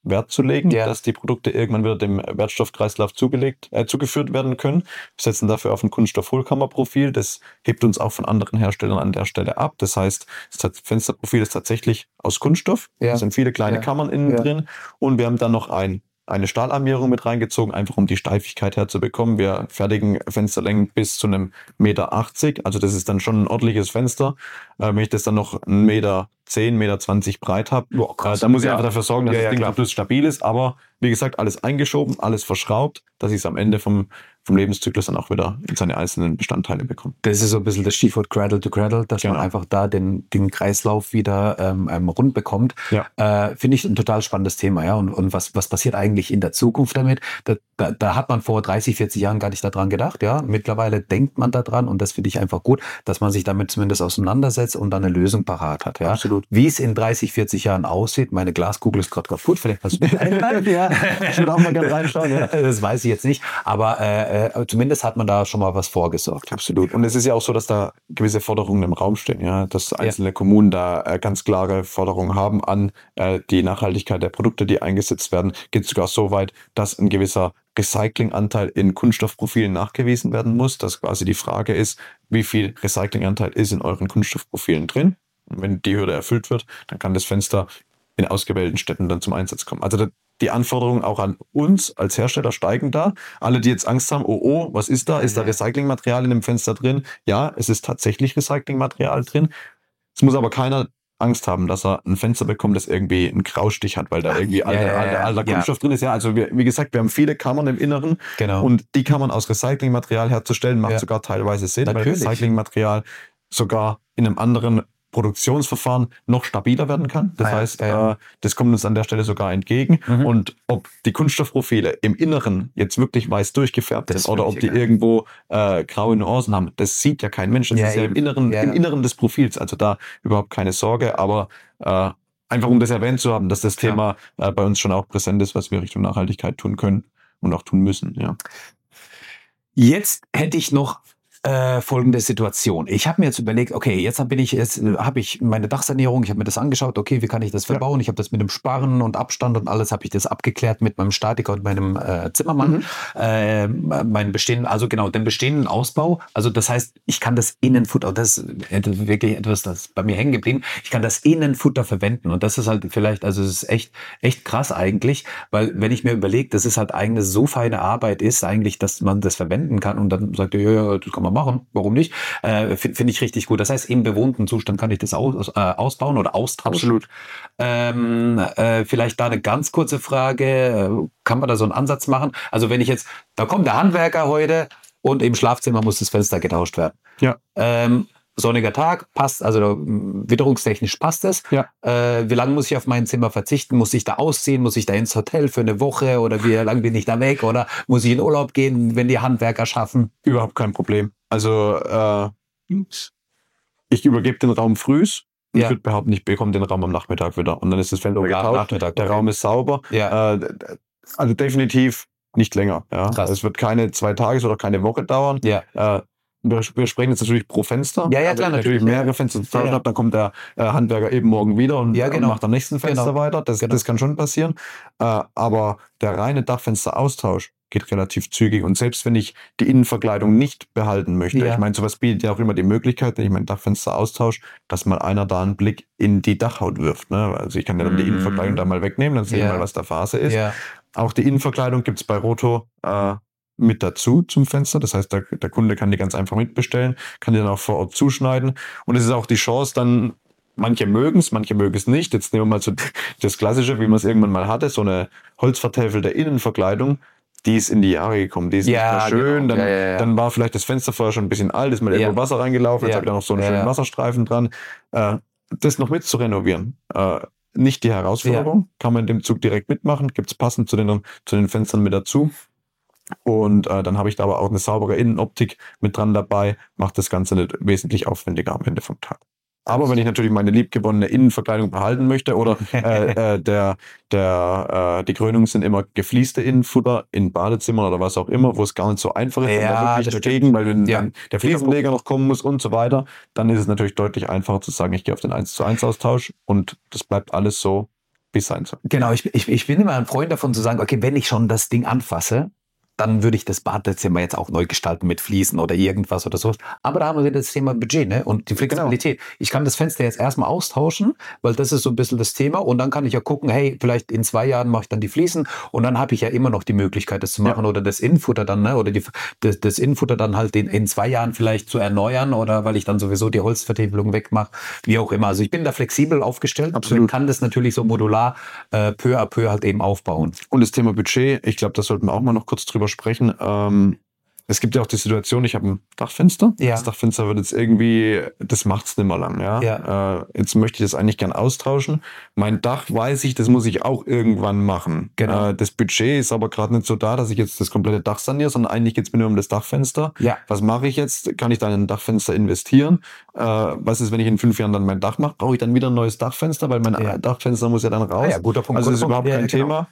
Wert zu legen, dass die Produkte irgendwann wieder dem Wertstoffkreislauf zugeführt werden können. Wir setzen dafür auf ein Kunststoff-Hohlkammerprofil. Das hebt uns auch von anderen Herstellern an der Stelle ab. Das heißt, das Fensterprofil ist tatsächlich aus Kunststoff. Da sind viele kleine Kammern innen drin. Und wir haben dann noch eine Stahlarmierung mit reingezogen, einfach um die Steifigkeit herzubekommen. Wir fertigen Fensterlängen bis zu einem 1,80 Meter. Also das ist dann schon ein ordentliches Fenster. Wenn ich das dann noch 1,10 Meter, 1,20 Meter breit habe, dann muss ich einfach dafür sorgen, dass das Ding plus stabil ist. Aber wie gesagt, alles eingeschoben, alles verschraubt, dass ich es am Ende vom Lebenszyklus dann auch wieder in seine einzelnen Bestandteile bekomme. Das ist so ein bisschen das Stichwort Cradle to Cradle, dass man einfach da den Kreislauf wieder rund bekommt. Finde ich ein total spannendes Thema. Ja. Und was passiert eigentlich in der Zukunft damit? Da hat man vor 30, 40 Jahren gar nicht daran gedacht. Ja. Mittlerweile denkt man daran und das finde ich einfach gut, dass man sich damit zumindest auseinandersetzt und dann eine Lösung parat hat. Ja. Absolut. Wie es in 30, 40 Jahren aussieht, meine Glaskugel ist gerade kaputt, vielleicht hast du ich würde auch mal gerne reinschauen. Ja. Das weiß ich jetzt nicht, aber zumindest hat man da schon mal was vorgesorgt. Absolut. Und es ist ja auch so, dass da gewisse Forderungen im Raum stehen, ja, dass einzelne Kommunen da ganz klare Forderungen haben an die Nachhaltigkeit der Produkte, die eingesetzt werden. Geht sogar so weit, dass ein gewisser Recyclinganteil in Kunststoffprofilen nachgewiesen werden muss, dass quasi die Frage ist, wie viel Recyclinganteil ist in euren Kunststoffprofilen drin. Und wenn die Hürde erfüllt wird, dann kann das Fenster in ausgewählten Städten dann zum Einsatz kommen. Also die Anforderungen auch an uns als Hersteller steigen da. Alle, die jetzt Angst haben, oh, was ist da? Ist da Recyclingmaterial in dem Fenster drin? Ja, es ist tatsächlich Recyclingmaterial drin. Es muss aber keiner Angst haben, dass er ein Fenster bekommt, das irgendwie einen Graustich hat, weil da irgendwie alter Kunststoff drin ist. Ja, also wie gesagt, wir haben viele Kammern im Inneren und die Kammern aus Recyclingmaterial herzustellen, macht sogar teilweise Sinn, weil Recyclingmaterial sogar in einem anderen Produktionsverfahren noch stabiler werden kann. Das heißt, das kommt uns an der Stelle sogar entgegen. Und ob die Kunststoffprofile im Inneren jetzt wirklich weiß durchgefärbt sind oder ob die irgendwo graue Nuancen haben, das sieht ja kein Mensch. Das ist ja im Inneren des Profils. Also da überhaupt keine Sorge. Aber einfach um das erwähnt zu haben, dass das Thema bei uns schon auch präsent ist, was wir Richtung Nachhaltigkeit tun können und auch tun müssen. Ja. Jetzt hätte ich noch folgende Situation. Ich habe mir jetzt überlegt, okay, jetzt habe ich meine Dachsanierung, ich habe mir das angeschaut, okay, wie kann ich das verbauen? Ich habe das mit dem Sparen und Abstand und alles habe ich das abgeklärt mit meinem Statiker und meinem Zimmermann. Den bestehenden Ausbau. Also das heißt, ich kann das Innenfutter, das ist wirklich etwas, das ist bei mir hängen geblieben, ich kann das Innenfutter verwenden und das ist halt vielleicht, also es ist echt krass eigentlich, weil wenn ich mir überlege, das ist halt eigentlich so feine Arbeit ist eigentlich, dass man das verwenden kann und dann sagt er, ja, das kann man machen, warum nicht? Finde ich richtig gut. Das heißt, im bewohnten Zustand kann ich das ausbauen oder austauschen. Absolut. Vielleicht da eine ganz kurze Frage. Kann man da so einen Ansatz machen? Also wenn ich jetzt, da kommt der Handwerker heute und im Schlafzimmer muss das Fenster getauscht werden. Ja. Sonniger Tag, passt, also witterungstechnisch passt es. Ja. Wie lange muss ich auf mein Zimmer verzichten? Muss ich da ausziehen? Muss ich da ins Hotel für eine Woche? Oder wie lange bin ich da weg? Oder muss ich in Urlaub gehen, wenn die Handwerker schaffen? Überhaupt kein Problem. Also ich übergebe den Raum frühs. Ich würde behaupten, ich bekomme den Raum am Nachmittag wieder. Und dann ist das Fenster getauscht. Der Raum ist sauber. Ja. Also definitiv nicht länger. Ja. Es wird keine 2 Tage oder keine Woche dauern. Ja. Wir sprechen jetzt natürlich pro Fenster. Ja, klar, wenn ich natürlich mehrere Fenster zu tauschen habe, dann kommt der Handwerker eben morgen wieder und macht am nächsten Fenster weiter. Das kann schon passieren. Aber der reine Dachfensteraustausch geht relativ zügig. Und selbst wenn ich die Innenverkleidung nicht behalten möchte, ich meine, sowas bietet ja auch immer die Möglichkeit, wenn ich mein Dachfenster austausche, dass mal einer da einen Blick in die Dachhaut wirft. Ne? Also ich kann ja dann die Innenverkleidung da mal wegnehmen, dann sehe ich mal, was da Phase ist. Ja. Auch die Innenverkleidung gibt es bei Roto mit dazu zum Fenster. Das heißt, der Kunde kann die ganz einfach mitbestellen, kann die dann auch vor Ort zuschneiden. Und es ist auch die Chance dann, manche mögen es nicht. Jetzt nehmen wir mal so das Klassische, wie man es irgendwann mal hatte, so eine holzvertäfelte Innenverkleidung. Die ist in die Jahre gekommen, die ist nicht mehr schön. Genau. Dann war vielleicht das Fenster vorher schon ein bisschen alt, ist mal irgendwo Wasser reingelaufen, jetzt habe ich da noch so einen schönen Wasserstreifen dran. Das noch mit zu renovieren, nicht die Herausforderung, kann man in dem Zug direkt mitmachen, gibt es passend zu den Fenstern mit dazu. Und dann habe ich da aber auch eine saubere Innenoptik mit dran dabei, macht das Ganze nicht wesentlich aufwendiger am Ende vom Tag. Aber wenn ich natürlich meine liebgewonnene Innenverkleidung behalten möchte oder die Krönungen sind immer geflieste Innenfutter in Badezimmern oder was auch immer, wo es gar nicht so einfach ist, da wirklich dagegen, weil wenn der Fliesenleger noch kommen muss und so weiter, dann ist es natürlich deutlich einfacher zu sagen, ich gehe auf den 1:1 Austausch und das bleibt alles so, wie es sein soll. Genau, ich bin immer ein Freund davon zu sagen, okay, wenn ich schon das Ding anfasse, dann würde ich das Badezimmer jetzt auch neu gestalten mit Fliesen oder irgendwas oder sowas. Aber da haben wir wieder das Thema Budget, ne? Und die Flexibilität. Genau. Ich kann das Fenster jetzt erstmal austauschen, weil das ist so ein bisschen das Thema. Und dann kann ich ja gucken, hey, vielleicht in 2 Jahren mache ich dann die Fliesen und dann habe ich ja immer noch die Möglichkeit, das zu machen oder das Innenfutter dann, ne? Oder das Innenfutter dann halt in 2 Jahren vielleicht zu erneuern oder weil ich dann sowieso die Holzvertäfelung wegmache, wie auch immer. Also ich bin da flexibel aufgestellt. Absolut. Und kann das natürlich so modular peu à peu halt eben aufbauen. Und das Thema Budget, ich glaube, das sollten wir auch mal noch kurz drüber sprechen. Es gibt ja auch die Situation, ich habe ein Dachfenster. Ja. Das Dachfenster wird jetzt irgendwie, das macht es nicht mehr lang. Ja? Jetzt möchte ich das eigentlich gern austauschen. Mein Dach weiß ich, das muss ich auch irgendwann machen. Genau. Das Budget ist aber gerade nicht so da, dass ich jetzt das komplette Dach saniere, sondern eigentlich geht es mir nur um das Dachfenster. Ja. Was mache ich jetzt? Kann ich da in ein Dachfenster investieren? Was ist, wenn ich in 5 Jahren dann mein Dach mache? Brauche ich dann wieder ein neues Dachfenster? Weil mein Dachfenster muss ja dann raus. Ja, guter Punkt. Also das ist überhaupt kein Thema.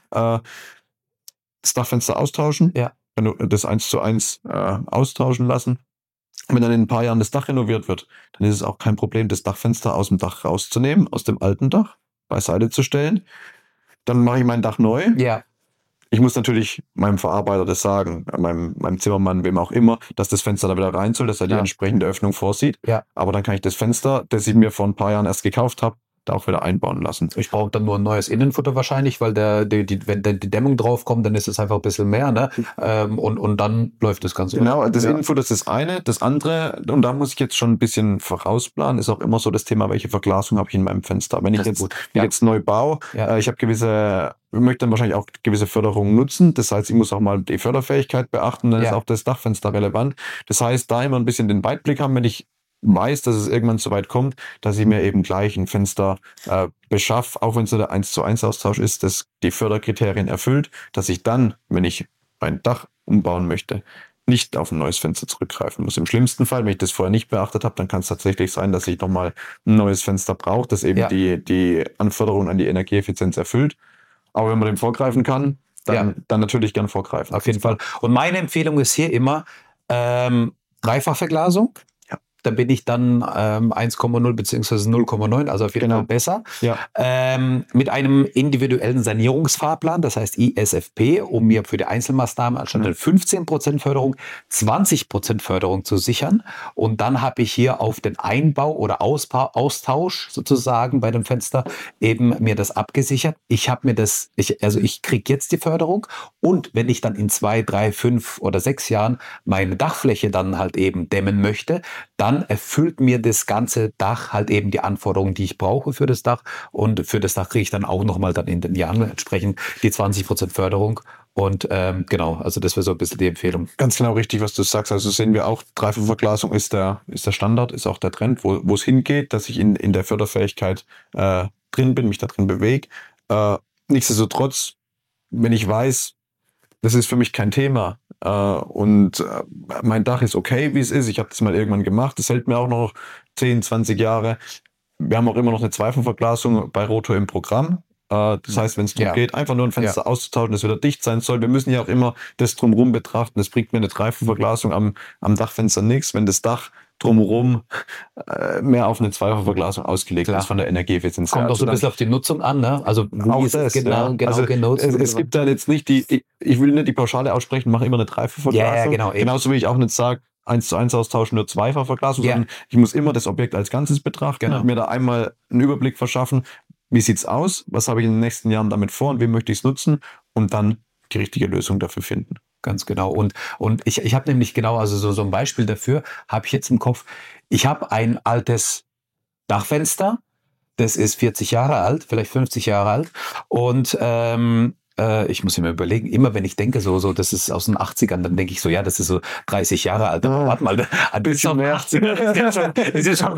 Das Dachfenster austauschen. Ja. Wenn du das 1:1 austauschen lassen. Und wenn dann in ein paar Jahren das Dach renoviert wird, dann ist es auch kein Problem, das Dachfenster aus dem Dach rauszunehmen, aus dem alten Dach, beiseite zu stellen. Dann mache ich mein Dach neu. Ja. Ich muss natürlich meinem Verarbeiter das sagen, meinem Zimmermann, wem auch immer, dass das Fenster da wieder rein soll, dass er die entsprechende Öffnung vorsieht. Ja. Aber dann kann ich das Fenster, das ich mir vor ein paar Jahren erst gekauft habe, da auch wieder einbauen lassen. Ich brauche dann nur ein neues Innenfutter wahrscheinlich, weil wenn die Dämmung draufkommt, dann ist es einfach ein bisschen mehr, ne? Und dann läuft das Ganze. Genau, das Innenfutter ist das eine. Das andere, und da muss ich jetzt schon ein bisschen vorausplanen, ist auch immer so das Thema, welche Verglasung habe ich in meinem Fenster. Wenn ich jetzt neu baue, ich möchte dann wahrscheinlich auch gewisse Förderungen nutzen. Das heißt, ich muss auch mal die Förderfähigkeit beachten, dann ist auch das Dachfenster relevant. Das heißt, da immer ein bisschen den Weitblick haben, wenn ich weiß, dass es irgendwann so weit kommt, dass ich mir eben gleich ein Fenster beschaffe, auch wenn es so der 1:1 Austausch ist, das die Förderkriterien erfüllt, dass ich dann, wenn ich mein Dach umbauen möchte, nicht auf ein neues Fenster zurückgreifen muss. Im schlimmsten Fall, wenn ich das vorher nicht beachtet habe, dann kann es tatsächlich sein, dass ich nochmal ein neues Fenster brauche, das eben die Anforderungen an die Energieeffizienz erfüllt. Aber wenn man dem vorgreifen kann, dann natürlich gern vorgreifen. Auf jeden Fall. Und meine Empfehlung ist hier immer Dreifachverglasung. Da bin ich dann 1,0 bzw. 0,9, also auf jeden Fall besser. Ja. Mit einem individuellen Sanierungsfahrplan, das heißt ISFP, um mir für die Einzelmaßnahmen anstatt 15% Förderung 20% Förderung zu sichern. Und dann habe ich hier auf den Einbau oder Austausch sozusagen bei dem Fenster eben mir das abgesichert. Ich kriege jetzt die Förderung und wenn ich dann in 2, 3, 5 oder 6 Jahren meine Dachfläche dann halt eben dämmen möchte, dann erfüllt mir das ganze Dach halt eben die Anforderungen, die ich brauche für das Dach. Und für das Dach kriege ich dann auch nochmal dann in den Jahren entsprechend die 20% Förderung. Und genau, also das wäre so ein bisschen die Empfehlung. Ganz genau richtig, was du sagst. Also sehen wir auch, Dreifachverglasung ist der Standard, ist auch der Trend, wo es hingeht, dass ich in der Förderfähigkeit drin bin, mich da drin bewege. Nichtsdestotrotz, wenn ich weiß, das ist für mich kein Thema, und mein Dach ist okay, wie es ist. Ich habe das mal irgendwann gemacht. Das hält mir auch noch 10, 20 Jahre. Wir haben auch immer noch eine Zweifachverglasung bei Roto im Programm. Das heißt, wenn es darum geht, einfach nur ein Fenster auszutauschen, das wieder dicht sein soll. Wir müssen ja auch immer das drumherum betrachten. Das bringt mir eine Dreifachverglasung am Dachfenster nichts, wenn das Dach drumherum mehr auf eine Zweifachverglasung ausgelegt ist von der Energieeffizienz. Kommt auch so ein bisschen auf die Nutzung an, ne? Also wie ist es genau genutzt? Es gibt da jetzt nicht ich will nicht die Pauschale aussprechen, mache immer eine Dreifachverglasung. Ja, genau. Genauso wie ich auch nicht sage, 1:1 austauschen, nur Zweifachverglasung, sondern ich muss immer das Objekt als Ganzes betrachten, mir da einmal einen Überblick verschaffen, wie sieht's aus, was habe ich in den nächsten Jahren damit vor und wie möchte ich es nutzen und dann die richtige Lösung dafür finden. Ganz genau. Und ich habe nämlich genau, also so ein Beispiel dafür habe ich jetzt im Kopf. Ich habe ein altes Dachfenster, das ist 40 Jahre alt, vielleicht 50 Jahre alt. Und ich muss mir überlegen, immer wenn ich denke, so das ist aus den 80ern, dann denke ich so, ja, das ist so 30 Jahre alt. Warte mal, ein bisschen mehr. Das ist schon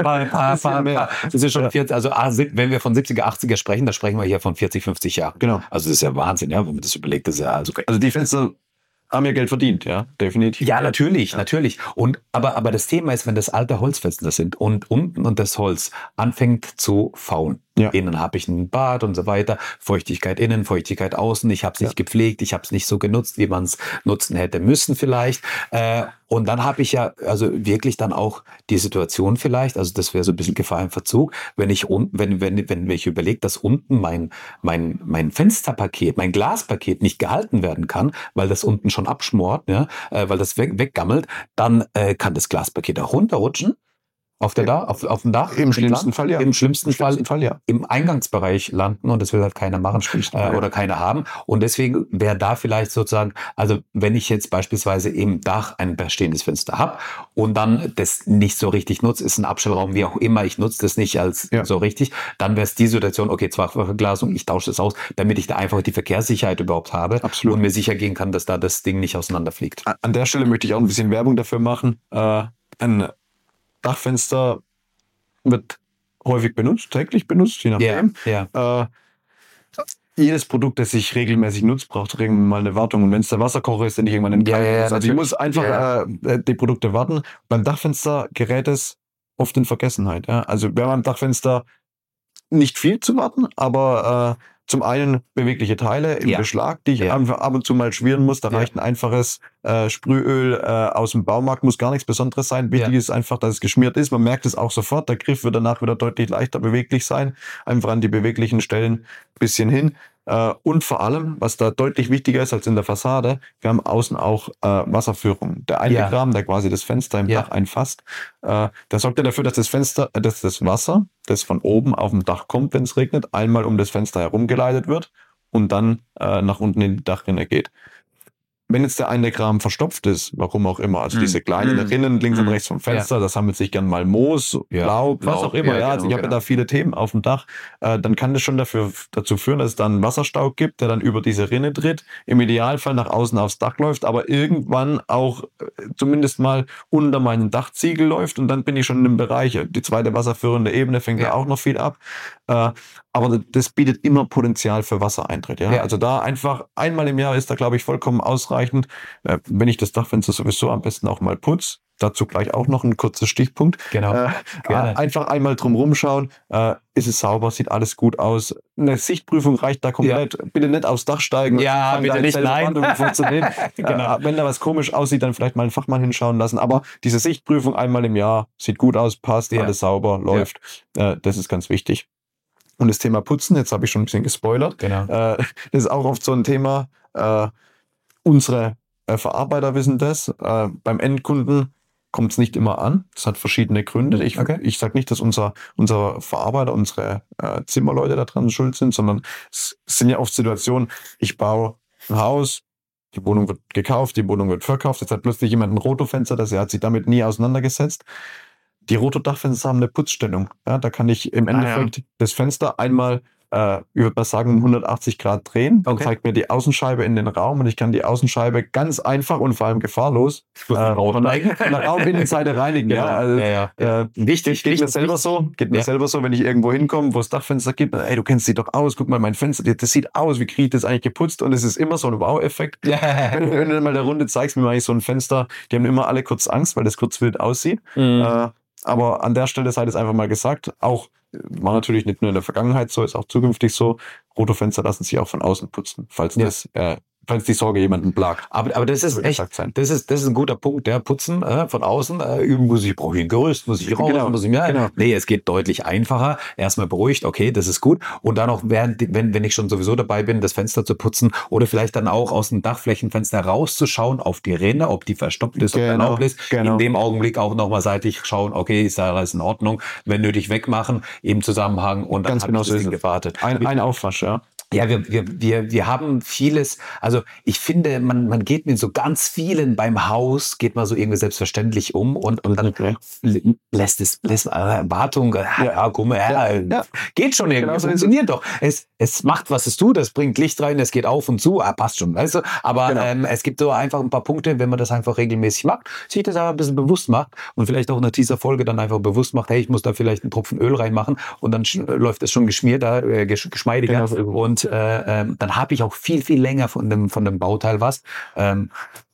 das ist schon 40, also wenn wir von 70er, 80er sprechen, dann sprechen wir hier von 40, 50 Jahren. Genau. Also das ist ja Wahnsinn, ja, wenn man das überlegt, das ist ja also die Fenster haben ja Geld verdient, ja, definitiv. Ja, natürlich. Und aber das Thema ist, wenn das alte Holzfenster sind und unten und das Holz anfängt zu faulen. Ja. Innen habe ich ein Bad und so weiter. Feuchtigkeit innen, Feuchtigkeit außen. Ich habe es nicht gepflegt, ich habe es nicht so genutzt, wie man es nutzen hätte müssen vielleicht. Und dann habe ich ja also wirklich dann auch die Situation vielleicht, also das wäre so ein bisschen Gefahr im Verzug, wenn ich überlege, dass unten mein Fensterpaket, mein Glaspaket nicht gehalten werden kann, weil das unten schon abschmort, ja, weil das weggammelt, dann kann das Glaspaket auch runterrutschen. Auf dem Dach? Im schlimmsten Fall, ja. Im schlimmsten Fall, ja. Im Eingangsbereich landen und das will halt keiner machen oder keiner haben. Und deswegen wäre da vielleicht sozusagen, also wenn ich jetzt beispielsweise im Dach ein bestehendes Fenster habe und dann das nicht so richtig nutze, ist ein Abstellraum, wie auch immer, ich nutze das nicht als so richtig, dann wäre es die Situation, okay, Verglasung, ich tausche das aus, damit ich da einfach die Verkehrssicherheit überhaupt habe. Absolut. Und mir sicher gehen kann, dass da das Ding nicht auseinanderfliegt. An der Stelle möchte ich auch ein bisschen Werbung dafür machen. Ein Dachfenster wird häufig benutzt, täglich benutzt, je nachdem. Jedes Produkt, das ich regelmäßig nutze, braucht irgendwann mal eine Wartung. Und wenn es der Wasserkocher ist, dann nicht irgendwann einen Kalten. Also ich muss einfach die Produkte warten. Beim Dachfenster gerät es oft in Vergessenheit. Ja? Also wir haben beim Dachfenster nicht viel zu warten, aber zum einen bewegliche Teile im Beschlag, die ich einfach ab und zu mal schmieren muss. Da reicht ein einfaches Sprühöl aus dem Baumarkt, muss gar nichts Besonderes sein. Wichtig ist einfach, dass es geschmiert ist. Man merkt es auch sofort. Der Griff wird danach wieder deutlich leichter beweglich sein. Einfach an die beweglichen Stellen ein bisschen hin. Und vor allem, was da deutlich wichtiger ist als in der Fassade, wir haben außen auch Wasserführung. Der Einwegrahmen, der quasi das Fenster im Dach einfasst, der sorgt ja dafür, dass das Wasser, das von oben auf dem Dach kommt, wenn es regnet, einmal um das Fenster herumgeleitet wird und dann nach unten in die Dachrinne geht. Wenn jetzt der Einwegrahmen verstopft ist, warum auch immer, also diese kleinen Rinnen links und rechts vom Fenster, das sammelt sich gern mal Moos, Laub, was auch immer. Also ich habe ja da viele Themen auf dem Dach. Dann kann das schon dazu führen, dass es dann einen Wasserstau gibt, der dann über diese Rinne tritt, im Idealfall nach außen aufs Dach läuft, aber irgendwann auch zumindest mal unter meinen Dachziegel läuft und dann bin ich schon in einem Bereich. Die zweite wasserführende Ebene fängt ja auch noch viel ab. Aber das bietet immer Potenzial für Wassereintritt. Ja? Also da einfach einmal im Jahr ist da, glaube ich, vollkommen ausreichend. Wenn ich das Dachfenster sowieso am besten auch mal putze, dazu gleich auch noch ein kurzer Stichpunkt. Genau. Einfach einmal drum rumschauen. Ist es sauber? Sieht alles gut aus? Eine Sichtprüfung reicht da komplett. Bitte nicht aufs Dach steigen. Ja, bitte nicht, nein. Genau. Wenn da was komisch aussieht, dann vielleicht mal einen Fachmann hinschauen lassen. Aber diese Sichtprüfung einmal im Jahr, sieht gut aus, passt, alles sauber, läuft. Das ist ganz wichtig. Und das Thema Putzen, jetzt habe ich schon ein bisschen gespoilert. Genau. Das ist auch oft so ein Thema. Unsere Verarbeiter wissen das. Beim Endkunden kommt es nicht immer an. Das hat verschiedene Gründe. Ich sage nicht, dass unser Verarbeiter, unsere Zimmerleute daran schuld sind, sondern es sind ja oft Situationen, ich baue ein Haus, die Wohnung wird gekauft, die Wohnung wird verkauft. Jetzt hat plötzlich jemand ein Rotofenster, er hat sich damit nie auseinandergesetzt. Die Rotodachfenster haben eine Putzstellung. Ja, da kann ich im Endeffekt das Fenster einmal, ich würde mal sagen, 180 Grad drehen. Dann zeigt mir die Außenscheibe in den Raum und ich kann die Außenscheibe ganz einfach und vor allem gefahrlos von der Rauminnenseite reinigen. Wichtig. Geht mir selber so, wenn ich irgendwo hinkomme, wo es Dachfenster gibt. Ey, du kennst sie doch aus. Guck mal, mein Fenster, das sieht aus. Wie kriege ich das eigentlich geputzt? Und es ist immer so ein Wow-Effekt. Wenn du dann mal der Runde zeigst, mir mal so ein Fenster, die haben immer alle kurz Angst, weil das kurz wild aussieht. Aber an der Stelle sei das einfach mal gesagt, auch war natürlich nicht nur in der Vergangenheit so, ist auch zukünftig so, Rotofenster lassen sich auch von außen putzen, falls die Sorge jemanden plagt. Aber das ist echt, das ist ein guter Punkt, der Putzen von außen, brauche ich ein Gerüst, muss ich raus, Nee, es geht deutlich einfacher, erstmal beruhigt, okay, das ist gut und dann auch, wenn ich schon sowieso dabei bin, das Fenster zu putzen oder vielleicht dann auch aus dem Dachflächenfenster rauszuschauen auf die Rinne, ob die verstopft ist, ob erlaubt ist, in dem Augenblick auch nochmal seitlich schauen, okay, ist da alles in Ordnung, wenn nötig wegmachen, im Zusammenhang und dann habe ich das Ding gewartet. Ein Aufwasch, Ja, wir haben vieles, also ich finde, man geht mit so ganz vielen beim Haus, geht man so irgendwie selbstverständlich um und dann lässt Wartung, guck mal, geht schon irgendwie, funktioniert doch. Es macht, was es tut, es bringt Licht rein, es geht auf und zu, passt schon, weißt du, aber es gibt so einfach ein paar Punkte, wenn man das einfach regelmäßig macht, sich das aber ein bisschen bewusst macht und vielleicht auch in dieser Folge dann einfach bewusst macht, hey, ich muss da vielleicht einen Tropfen Öl reinmachen und dann läuft es schon geschmierter, geschmeidiger und dann habe ich auch viel, viel länger von dem Bauteil was.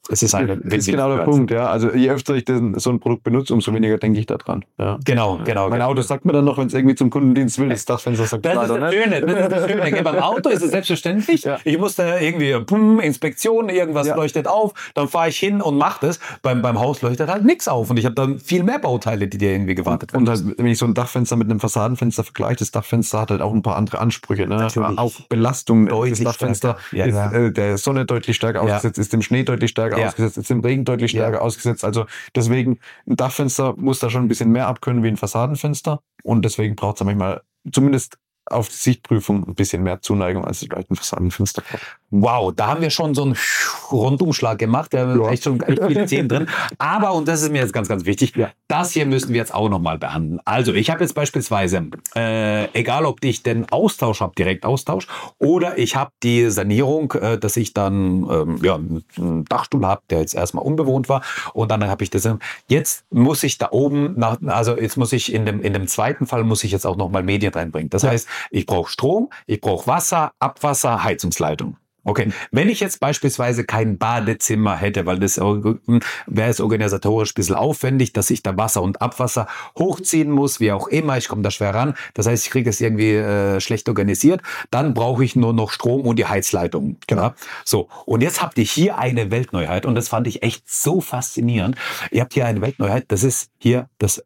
Es ist eine das ist genau der Punkt, ja. Also je öfter ich so ein Produkt benutze, umso weniger denke ich da dran. Ja. Genau. Mein Auto sagt mir dann noch, wenn es irgendwie zum Kundendienst will, das Dachfenster sagt leider nicht. Das ist das Schöne. Beim Auto ist es selbstverständlich. Ja. Ich muss da irgendwie Inspektion, irgendwas leuchtet auf, dann fahre ich hin und mache das. Beim Haus leuchtet halt nichts auf und ich habe dann viel mehr Bauteile, die dir irgendwie gewartet werden. Und halt, wenn ich so ein Dachfenster mit einem Fassadenfenster vergleiche, das Dachfenster hat halt auch ein paar andere Ansprüche. Ne? Auch Belastung. Das Dachfenster ist der Sonne deutlich stärker ausgesetzt, ist dem Schnee deutlich stärker ausgesetzt, ist dem Regen deutlich stärker ausgesetzt. Also deswegen, ein Dachfenster muss da schon ein bisschen mehr abkönnen wie ein Fassadenfenster. Und deswegen braucht es manchmal, zumindest auf die Sichtprüfung, ein bisschen mehr Zuneigung als vielleicht ein Fassadenfenster. Wow, da haben wir schon so einen Rundumschlag gemacht. Da haben echt viele Themen drin. Aber, und das ist mir jetzt ganz, ganz wichtig, das hier müssen wir jetzt auch nochmal behandeln. Also, ich habe jetzt beispielsweise, egal ob ich den Austausch habe, Direktaustausch, oder ich habe die Sanierung, dass ich dann einen Dachstuhl habe, der jetzt erstmal unbewohnt war. Und dann habe ich das. Jetzt muss ich da oben, jetzt muss ich in dem zweiten Fall, muss ich jetzt auch nochmal Medien reinbringen. Das heißt, ich brauche Strom, ich brauche Wasser, Abwasser, Heizungsleitung. Okay, wenn ich jetzt beispielsweise kein Badezimmer hätte, weil das wäre es organisatorisch ein bisschen aufwendig, dass ich da Wasser und Abwasser hochziehen muss, wie auch immer, ich komme da schwer ran, das heißt, ich kriege es irgendwie schlecht organisiert, dann brauche ich nur noch Strom und die Heizleitung. Genau. So, und jetzt habt ihr hier eine Weltneuheit und das fand ich echt so faszinierend. Ihr habt hier eine Weltneuheit, das ist hier das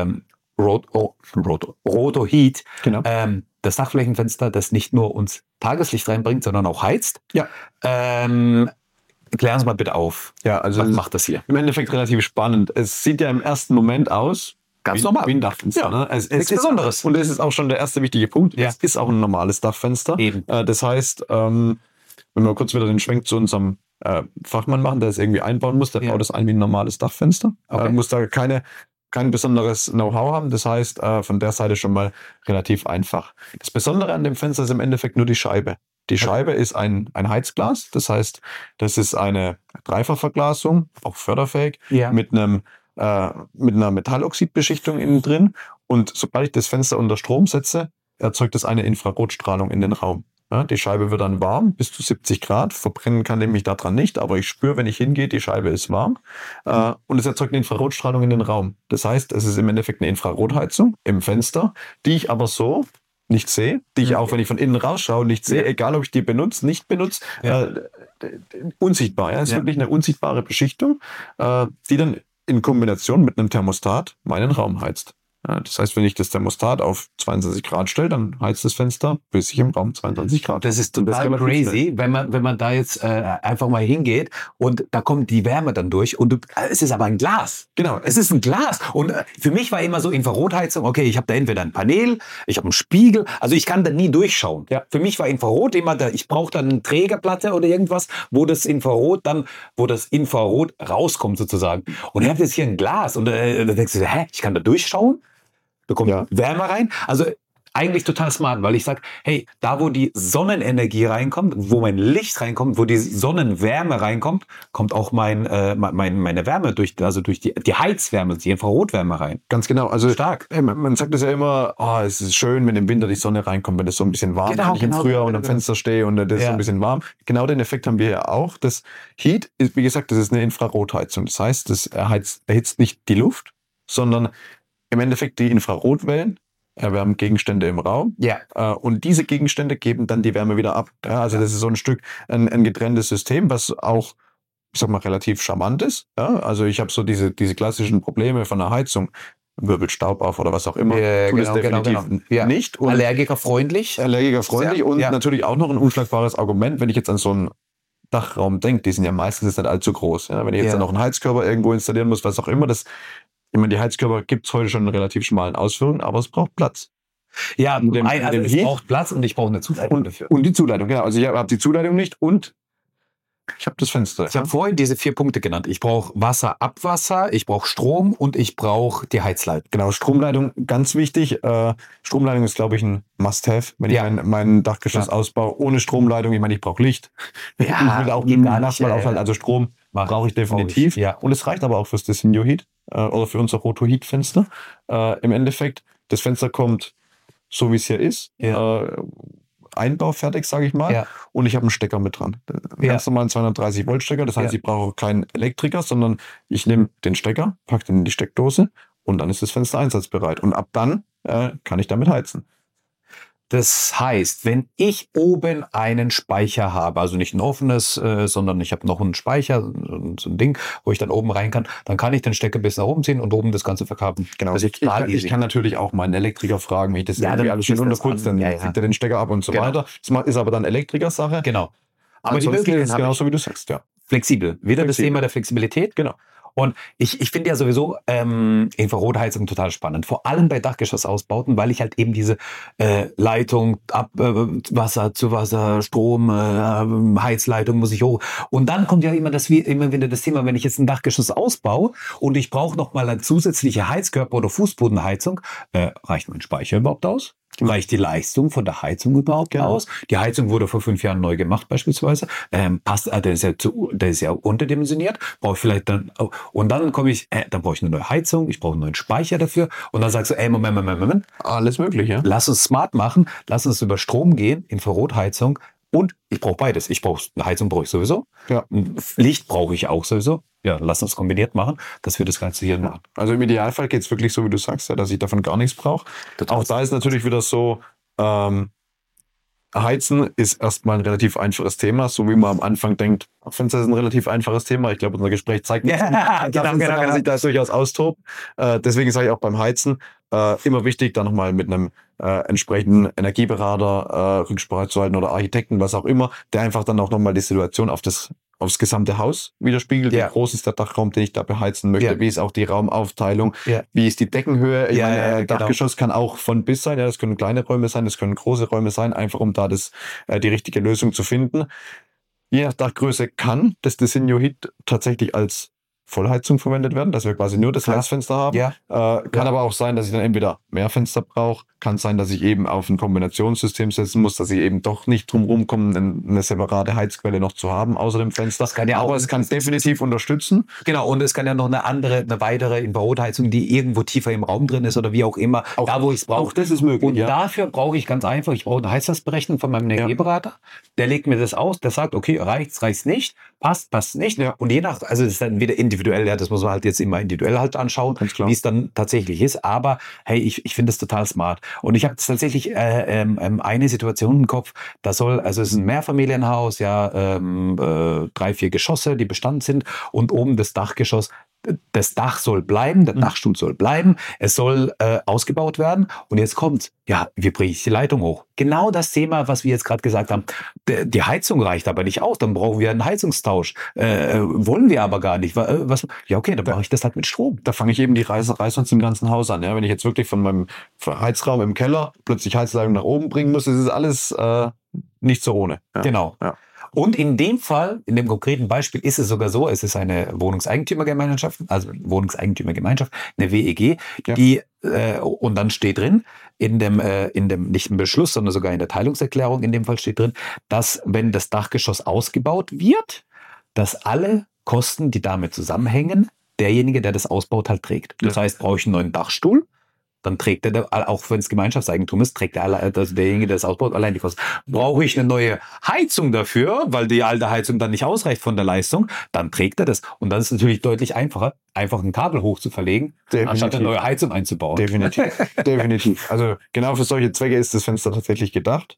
Roto-Heat. Genau. Das Dachflächenfenster, das nicht nur uns Tageslicht reinbringt, sondern auch heizt. Ja. Klären Sie mal bitte auf. Ja, also was macht das hier? Im Endeffekt relativ spannend. Es sieht ja im ersten Moment aus ganz normal. Wie ein Dachfenster. Ja, ne? Nichts Besonderes. Und das ist auch schon der erste wichtige Punkt. Ja. Es ist auch ein normales Dachfenster. Eben. Das heißt, wenn wir kurz wieder den Schwenk zu unserem Fachmann machen, der es irgendwie einbauen muss, der baut das ein wie ein normales Dachfenster. Okay. Muss da kein besonderes Know-how haben. Das heißt, von der Seite schon mal relativ einfach. Das Besondere an dem Fenster ist im Endeffekt nur die Scheibe. Die Scheibe ist ein Heizglas. Das heißt, das ist eine Dreifachverglasung, auch förderfähig, mit einer Metalloxidbeschichtung innen drin. Und sobald ich das Fenster unter Strom setze, erzeugt es eine Infrarotstrahlung in den Raum. Ja, die Scheibe wird dann warm, bis zu 70 Grad. Verbrennen kann ich mich daran nicht, aber ich spüre, wenn ich hingehe, die Scheibe ist warm. Und es erzeugt eine Infrarotstrahlung in den Raum. Das heißt, es ist im Endeffekt eine Infrarotheizung im Fenster, die ich aber so nicht sehe, die ich auch, wenn ich von innen rausschaue, nicht sehe, egal ob ich die benutze, nicht benutze. Unsichtbar. Ja? Es ist wirklich eine unsichtbare Beschichtung, die dann in Kombination mit einem Thermostat meinen Raum heizt. Ja, das heißt, wenn ich das Thermostat auf 22 Grad stelle, dann heizt das Fenster bis ich im Raum 22 Grad. Das ist total crazy, wenn man da jetzt einfach mal hingeht und da kommt die Wärme dann durch und es ist aber ein Glas. Genau. Es ist ein Glas. Und für mich war immer so Infrarotheizung, okay, ich habe da entweder ein Panel, ich habe einen Spiegel, also ich kann da nie durchschauen. Ja. Für mich war Infrarot immer da, ich brauche dann eine Trägerplatte oder irgendwas, wo das Infrarot rauskommt sozusagen. Und ich habe jetzt hier ein Glas und da denkst du, ich kann da durchschauen? Bekommt Wärme rein. Also eigentlich total smart, weil ich sage, hey, da wo die Sonnenenergie reinkommt, wo mein Licht reinkommt, wo die Sonnenwärme reinkommt, kommt auch meine Wärme durch die Heizwärme, die Infrarotwärme rein. Ganz genau. Also stark. Man sagt das ja immer, es ist schön, wenn im Winter die Sonne reinkommt, wenn es so ein bisschen warm ist, wenn ich im Frühjahr unter dem Fenster stehe und das ist so ein bisschen warm. Genau den Effekt haben wir ja auch. Das Heat ist, wie gesagt, das ist eine Infrarotheizung. Das heißt, das erhitzt nicht die Luft, sondern im Endeffekt die Infrarotwellen erwärmen Gegenstände im Raum. Ja. Und diese Gegenstände geben dann die Wärme wieder ab. Ja, also das ist so ein Stück ein getrenntes System, was auch, ich sag mal, relativ charmant ist. Ja, also ich habe so diese klassischen Probleme von der Heizung, wirbelt Staub auf oder was auch immer. Tut es definitiv nicht. Und allergikerfreundlich. Und natürlich auch noch ein unschlagbares Argument, wenn ich jetzt an so einen Dachraum denke, die sind ja meistens nicht allzu groß. Ja, wenn ich jetzt dann noch einen Heizkörper irgendwo installieren muss, was auch immer, ich meine, die Heizkörper gibt es heute schon in relativ schmalen Ausführungen, aber es braucht Platz. Ja, es braucht Platz und ich brauche eine Zuleitung dafür. Und die Zuleitung, genau. Also ich habe die Zuleitung nicht und ich habe das Fenster. Ich habe vorhin diese 4 Punkte genannt. Ich brauche Wasser, Abwasser, ich brauche Strom und ich brauche die Heizleitung. Genau, Stromleitung, ganz wichtig. Stromleitung ist, glaube ich, ein Must-Have, wenn ich mein Dachgeschoss ausbaue. Ohne Stromleitung, ich meine, ich brauche Licht. Ja, ich will auch nachts mal aufhalten. Also Strom brauche ich definitiv. Ja. Und es reicht aber auch fürs Desenio Heat oder für unser Roto Heat Fenster. Im Endeffekt, das Fenster kommt so, wie es hier ist. Ja. Einbau fertig, sage ich mal, und ich habe einen Stecker mit dran. Ganz normal 230 Volt Stecker, das heißt, ich brauche keinen Elektriker, sondern ich nehme den Stecker, packe den in die Steckdose und dann ist das Fenster einsatzbereit. Und ab dann kann ich damit heizen. Das heißt, wenn ich oben einen Speicher habe, also nicht ein offenes, sondern ich habe noch einen Speicher, so ein Ding, wo ich dann oben rein kann, dann kann ich den Stecker bis nach oben ziehen und oben das Ganze verkabeln. Genau. Also ich kann natürlich auch meinen Elektriker fragen, wenn ich das irgendwie alles schön unterputzt, dann zieht er den Stecker ab und so weiter. Das ist aber dann Elektrikersache. Genau. Aber die Möglichkeit ist genauso, wie du sagst, flexibel. Wieder das Thema der Flexibilität. Genau. Und ich finde ja sowieso Infrarotheizung total spannend. Vor allem bei Dachgeschossausbauten, weil ich halt eben diese Leitung, Wasser zu Wasser, Strom, Heizleitung muss ich hoch. Und dann kommt ja immer wieder das Thema, wenn ich jetzt ein Dachgeschoss ausbaue und ich brauche nochmal eine zusätzliche Heizkörper- oder Fußbodenheizung, reicht mein Speicher überhaupt aus? Reicht die Leistung von der Heizung überhaupt aus? Die Heizung wurde vor 5 Jahren neu gemacht beispielsweise. Passt, der ist ja unterdimensioniert. Brauche ich vielleicht dann, und dann komme ich, dann brauche ich eine neue Heizung, ich brauche einen neuen Speicher dafür. Und dann sagst du, Moment. Alles Mögliche. Lass uns smart machen, lass uns über Strom gehen, Infrarotheizung. Und ich brauche beides. Eine Heizung brauche ich sowieso. Ja. Licht brauche ich auch sowieso. Ja, lass uns kombiniert machen, dass wir das Ganze hier machen. Also im Idealfall geht es wirklich so, wie du sagst, dass ich davon gar nichts brauche. Auch da ist natürlich wieder so, Heizen ist erstmal ein relativ einfaches Thema, so wie man am Anfang denkt, Fenster ist ein relativ einfaches Thema. Ich glaube, unser Gespräch zeigt, dass man sich da durchaus austobt. Deswegen sage ich auch beim Heizen, immer wichtig, da nochmal mit einem entsprechenden Energieberater Rücksprache zu halten oder Architekten, was auch immer, der einfach dann auch nochmal die Situation aufs gesamte Haus widerspiegelt. Wie groß ist der Dachraum, den ich da beheizen möchte? Wie ist auch die Raumaufteilung? Wie ist die Deckenhöhe? Dachgeschoss kann auch von bis sein. Ja, das können kleine Räume sein, das können große Räume sein, einfach um da die richtige Lösung zu finden. Je nach Dachgröße kann das Desenio Heat tatsächlich als Vollheizung verwendet werden, dass wir quasi nur das Heizfenster haben. Kann aber auch sein, dass ich dann entweder mehr Fenster brauche, kann sein, dass ich eben auf ein Kombinationssystem setzen muss, dass ich eben doch nicht drum rumkomme, eine separate Heizquelle noch zu haben, außer dem Fenster. Aber es kann definitiv unterstützen. Genau, und es kann ja noch eine weitere Infrarotheizung, die irgendwo tiefer im Raum drin ist oder wie auch immer, da wo ich es brauche. Auch das ist möglich. Und dafür brauche ich ganz einfach, ich brauche eine Heizlastberechnung von meinem Energieberater. Der legt mir das aus, der sagt, okay, reicht's nicht, passt nicht. Und je nach, also das ist dann wieder individuell, das muss man halt jetzt immer individuell halt anschauen, wie es dann tatsächlich ist. Aber hey, ich finde es total smart. Und ich habe tatsächlich eine Situation im Kopf, also es ist ein Mehrfamilienhaus, 3, 4 Geschosse, die Bestand sind und oben das Dachgeschoss. Das Dach soll bleiben, der Dachstuhl soll bleiben, es soll ausgebaut werden und jetzt kommt, wie bringe ich die Leitung hoch? Genau das Thema, was wir jetzt gerade gesagt haben. Die Heizung reicht aber nicht aus, dann brauchen wir einen Heizungstausch. Wollen wir aber gar nicht. Okay, dann mache ich das halt mit Strom. Da fange ich eben die Reise im ganzen Haus an. Ja? Wenn ich jetzt wirklich von meinem Heizraum im Keller plötzlich Heizleitung nach oben bringen muss, ist es alles nicht so ohne. Ja. Genau. Ja. Und in dem Fall, in dem konkreten Beispiel, ist es sogar so, es ist eine Wohnungseigentümergemeinschaft, eine WEG, die, und dann steht drin, in dem nicht im Beschluss, sondern sogar in der Teilungserklärung, in dem Fall steht drin, dass, wenn das Dachgeschoss ausgebaut wird, dass alle Kosten, die damit zusammenhängen, derjenige, der das ausbaut, halt trägt. Das heißt, brauche ich einen neuen Dachstuhl, dann trägt er, auch wenn es Gemeinschaftseigentum ist, trägt derjenige, der das ausbaut, allein die Kosten. Brauche ich eine neue Heizung dafür, weil die alte Heizung dann nicht ausreicht von der Leistung, dann trägt er das. Und dann ist es natürlich deutlich einfacher, einfach ein Kabel hoch zu verlegen, anstatt eine neue Heizung einzubauen. Definitiv. Also genau für solche Zwecke ist das Fenster tatsächlich gedacht.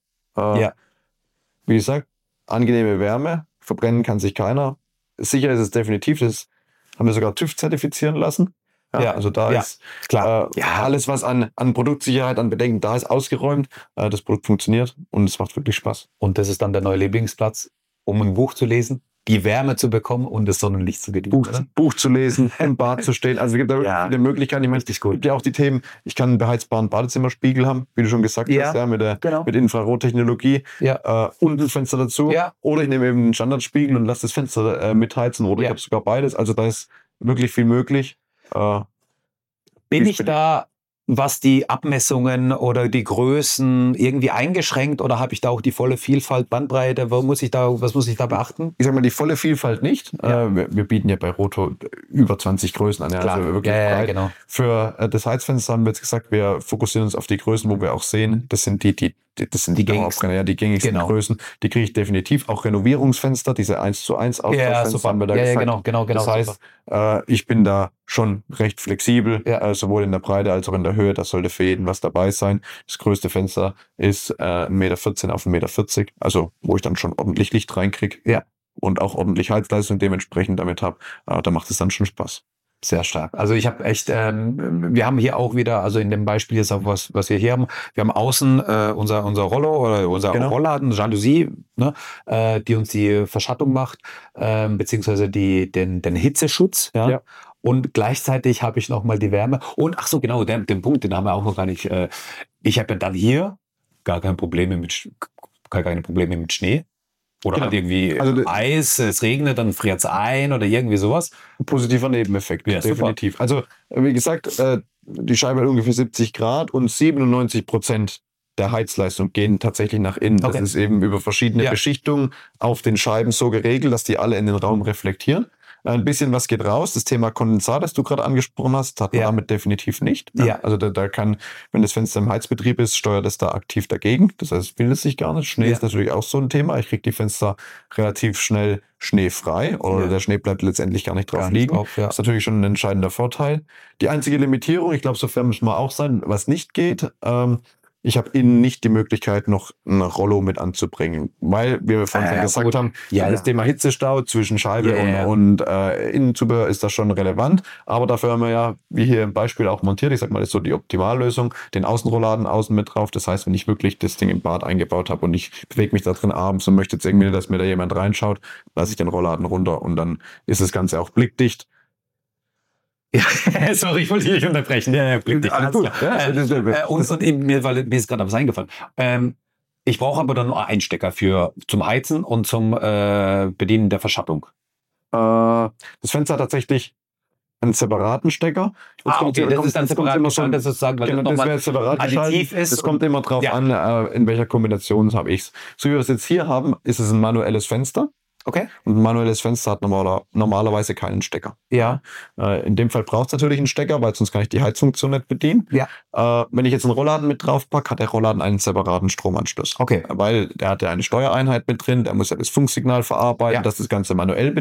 Wie gesagt, angenehme Wärme, verbrennen kann sich keiner. Sicher ist es definitiv, das haben wir sogar TÜV zertifizieren lassen. Also da ist klar. Alles, was an Produktsicherheit, an Bedenken da ist, ausgeräumt. Das Produkt funktioniert und es macht wirklich Spaß. Und das ist dann der neue Lieblingsplatz, um ein Buch zu lesen, die Wärme zu bekommen und das Sonnenlicht zu genießen. Buch zu lesen, im Bad zu stehen. Also es gibt da wirklich viele Möglichkeiten. Ich meine, es gibt ja auch die Themen, ich kann einen beheizbaren Badezimmerspiegel haben, wie du schon gesagt hast, mit Infrarottechnologie und ein Fenster dazu. Oder ich nehme eben einen Standardspiegel und lasse das Fenster mitheizen. Oder ich habe sogar beides. Also da ist wirklich viel möglich. Bin ich da, was die Abmessungen oder die Größen irgendwie eingeschränkt oder habe ich da auch die volle Vielfalt, Bandbreite? Was muss ich da beachten? Ich sag mal, die volle Vielfalt nicht. Wir bieten ja bei Roto über 20 Größen an. Klar. Also wirklich breit. Genau. Für das Heizfenster haben wir jetzt gesagt, wir fokussieren uns auf die Größen, wo wir auch sehen, das sind die das sind die gängigsten, die gängigsten Größen. Die kriege ich definitiv. Auch Renovierungsfenster, diese 1:1 Austauschfenster haben wir da gesagt. Genau. Das heißt, ich bin da schon recht flexibel, sowohl in der Breite als auch in der Höhe. Da sollte für jeden was dabei sein. Das größte Fenster ist 1,14 Meter auf 1,40 Meter, also wo ich dann schon ordentlich Licht reinkriege. Ja. Und auch ordentlich Heizleistung dementsprechend damit habe. Da macht es dann schon Spaß. Sehr stark. Also ich habe echt, wir haben hier auch wieder, also in dem Beispiel ist auch was wir hier haben, wir haben außen unser Rollo oder unser Rollladen, Jalousie, ne, die uns die Verschattung macht, beziehungsweise den Hitzeschutz. Ja. Und gleichzeitig habe ich nochmal die Wärme. Und ach so, genau, den Punkt, den haben wir auch noch gar nicht. Ich habe ja dann hier keine Probleme mit Schnee. Oder halt irgendwie Eis, es regnet, dann friert es ein oder irgendwie sowas. Ein positiver Nebeneffekt, definitiv. Super. Also, wie gesagt, die Scheibe hat ungefähr 70 Grad und 97% der Heizleistung gehen tatsächlich nach innen. Okay. Das ist eben über verschiedene Beschichtungen auf den Scheiben so geregelt, dass die alle in den Raum reflektieren. Ein bisschen was geht raus. Das Thema Kondensat, das du gerade angesprochen hast, hat man damit definitiv nicht. Ja. Also da kann, wenn das Fenster im Heizbetrieb ist, steuert es da aktiv dagegen. Das heißt, es bildet sich gar nicht. Schnee ist natürlich auch so ein Thema. Ich kriege die Fenster relativ schnell schneefrei oder der Schnee bleibt letztendlich gar nicht drauf liegen. Das ist natürlich schon ein entscheidender Vorteil. Die einzige Limitierung, ich glaube, so fair muss man auch sein, was nicht geht, ich habe innen nicht die Möglichkeit, noch ein Rollo mit anzubringen, weil wir vorhin schon gesagt haben, das Thema Hitzestau zwischen Scheibe und Innenzubehör ist da schon relevant, aber dafür haben wir wie hier im Beispiel auch montiert, ich sag mal, das ist so die Optimallösung, den Außenrollladen außen mit drauf, das heißt, wenn ich wirklich das Ding im Bad eingebaut habe und ich bewege mich da drin abends und möchte jetzt irgendwie, dass mir da jemand reinschaut, lasse ich den Rollladen runter und dann ist das Ganze auch blickdicht. Ja, sorry, ich wollte dich nicht unterbrechen. Blickdicht. Alles gut. Und mir ist gerade was eingefallen. Ich brauche aber dann nur einen Stecker zum Heizen und zum Bedienen der Verschattung. Das Fenster hat tatsächlich einen separaten Stecker. Das ist dann separat geschaltet, sozusagen, weil das wäre separat additiv ist. Es kommt immer drauf an, in welcher Kombination habe ich es. So wie wir es jetzt hier haben, ist es ein manuelles Fenster. Okay. Und ein manuelles Fenster hat normalerweise keinen Stecker. Ja. In dem Fall braucht es natürlich einen Stecker, weil sonst kann ich die Heizfunktion nicht bedienen. Ja. Wenn ich jetzt einen Rollladen mit drauf packe, hat der Rollladen einen separaten Stromanschluss. Okay. Weil der hat ja eine Steuereinheit mit drin, der muss ja das Funksignal verarbeiten, dass das Ganze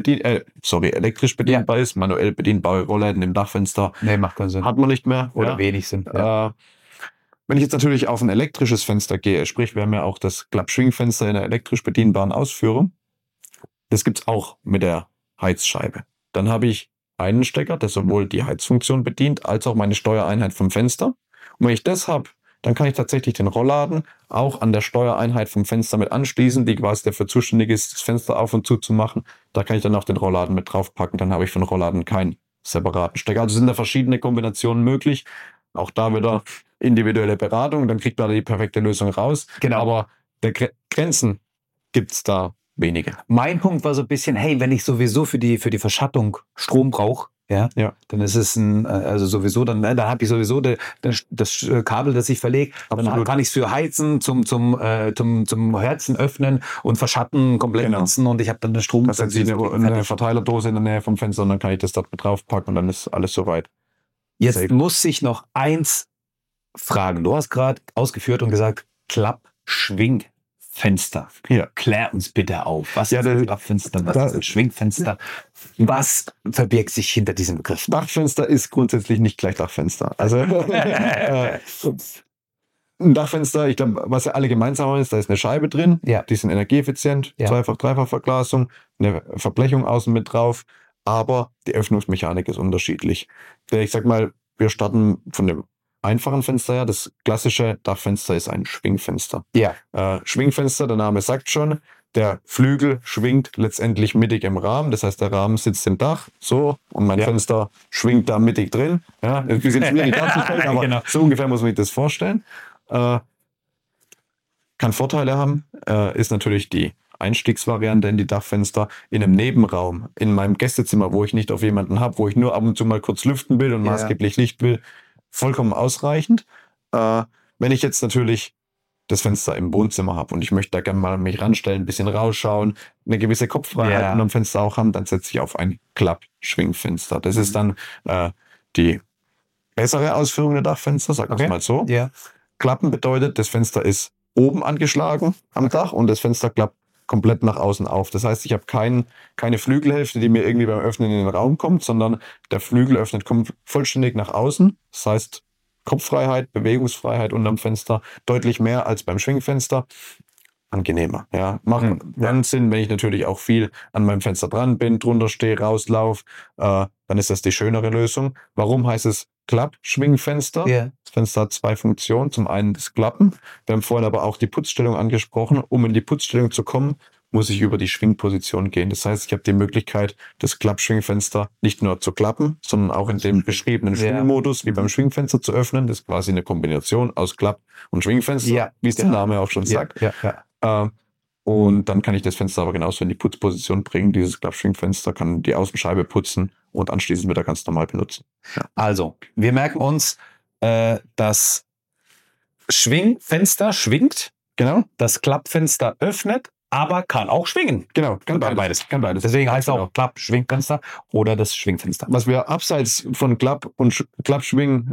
elektrisch bedienbar ist. Manuell bedienbare Rollläden im Dachfenster. Nee, macht keinen Sinn. Hat man nicht mehr. Oder wenig Sinn. Ja. Wenn ich jetzt natürlich auf ein elektrisches Fenster gehe, sprich, wir haben ja auch das Klappschwingfenster in der elektrisch bedienbaren Ausführung. Das gibt's auch mit der Heizscheibe. Dann habe ich einen Stecker, der sowohl die Heizfunktion bedient, als auch meine Steuereinheit vom Fenster. Und wenn ich das habe, dann kann ich tatsächlich den Rollladen auch an der Steuereinheit vom Fenster mit anschließen, die quasi dafür zuständig ist, das Fenster auf und zu machen. Da kann ich dann auch den Rollladen mit draufpacken. Dann habe ich für den Rollladen keinen separaten Stecker. Also sind da verschiedene Kombinationen möglich. Auch da wieder individuelle Beratung. Dann kriegt man die perfekte Lösung raus. Genau. Aber Grenzen gibt's da wenige. Mein Punkt war so ein bisschen, hey, wenn ich sowieso für die Verschattung Strom brauche, dann ist es dann habe ich sowieso das Kabel, das ich verlege. Dann kann ich es für Heizen, zum Herzen öffnen und verschatten komplett nutzen und ich habe dann den Strom. Das ist eine Verteilerdose in der Nähe vom Fenster und dann kann ich das dort mit draufpacken und dann ist alles soweit. Jetzt muss ich noch eins fragen. Du hast gerade ausgeführt und gesagt, Klappschwingfenster. Klär uns bitte auf. Was ist ein Klappfenster? Was ist ein Schwingfenster? Was verbirgt sich hinter diesem Begriff? Dachfenster ist grundsätzlich nicht gleich Dachfenster. Also ein Dachfenster, ich glaube, was ja alle gemeinsam haben, ist, da ist eine Scheibe drin, die sind energieeffizient, Zweifach-Dreifach-Verglasung, eine Verblechung außen mit drauf, aber die Öffnungsmechanik ist unterschiedlich. Ich sag mal, wir starten von dem einfachen Fenster her. Das klassische Dachfenster ist ein Schwingfenster. Schwingfenster, der Name sagt schon, der Flügel schwingt letztendlich mittig im Rahmen. Das heißt, der Rahmen sitzt im Dach, so, und mein Fenster schwingt da mittig drin. Ja, das ist ein bisschen schwierig darzustellen, aber so ungefähr muss man sich das vorstellen. Kann Vorteile haben, ist natürlich die Einstiegsvariante in die Dachfenster in einem Nebenraum, in meinem Gästezimmer, wo ich nicht auf jemanden habe, wo ich nur ab und zu mal kurz lüften will und maßgeblich Licht will, vollkommen ausreichend. Wenn ich jetzt natürlich das Fenster im Wohnzimmer habe und ich möchte da gerne mal mich ranstellen, ein bisschen rausschauen, eine gewisse Kopffreiheit am Fenster auch haben, dann setze ich auf ein Klappschwingfenster. Das ist dann die bessere Ausführung der Dachfenster, sagen wir es mal so. Klappen bedeutet, das Fenster ist oben angeschlagen am Dach und das Fenster klappt komplett nach außen auf. Das heißt, ich habe keine Flügelhälfte, die mir irgendwie beim Öffnen in den Raum kommt, sondern der Flügel öffnet vollständig nach außen. Das heißt, Kopffreiheit, Bewegungsfreiheit unterm Fenster deutlich mehr als beim Schwingfenster. Angenehmer. Ja, macht dann Sinn, wenn ich natürlich auch viel an meinem Fenster dran bin, drunter stehe, rauslaufe, dann ist das die schönere Lösung. Warum heißt es Klappschwingfenster? Yeah. Das Fenster hat zwei Funktionen. Zum einen das Klappen. Wir haben vorhin aber auch die Putzstellung angesprochen. Um in die Putzstellung zu kommen, muss ich über die Schwingposition gehen. Das heißt, ich habe die Möglichkeit, das Klappschwingfenster nicht nur zu klappen, sondern auch in dem beschriebenen Schwingmodus wie beim Schwingfenster zu öffnen. Das ist quasi eine Kombination aus Klapp- und Schwingfenster, wie es der Name auch schon sagt. Und dann kann ich das Fenster aber genauso in die Putzposition bringen. Dieses Klappschwingfenster kann die Außenscheibe putzen und anschließend wieder ganz normal benutzen. Ja. Also, wir merken uns, das Schwingfenster schwingt. Genau. Das Klappfenster öffnet, aber kann auch schwingen. Genau, kann beides. Deswegen heißt es auch Klappschwingfenster oder das Schwingfenster. Was wir abseits von Klappschwing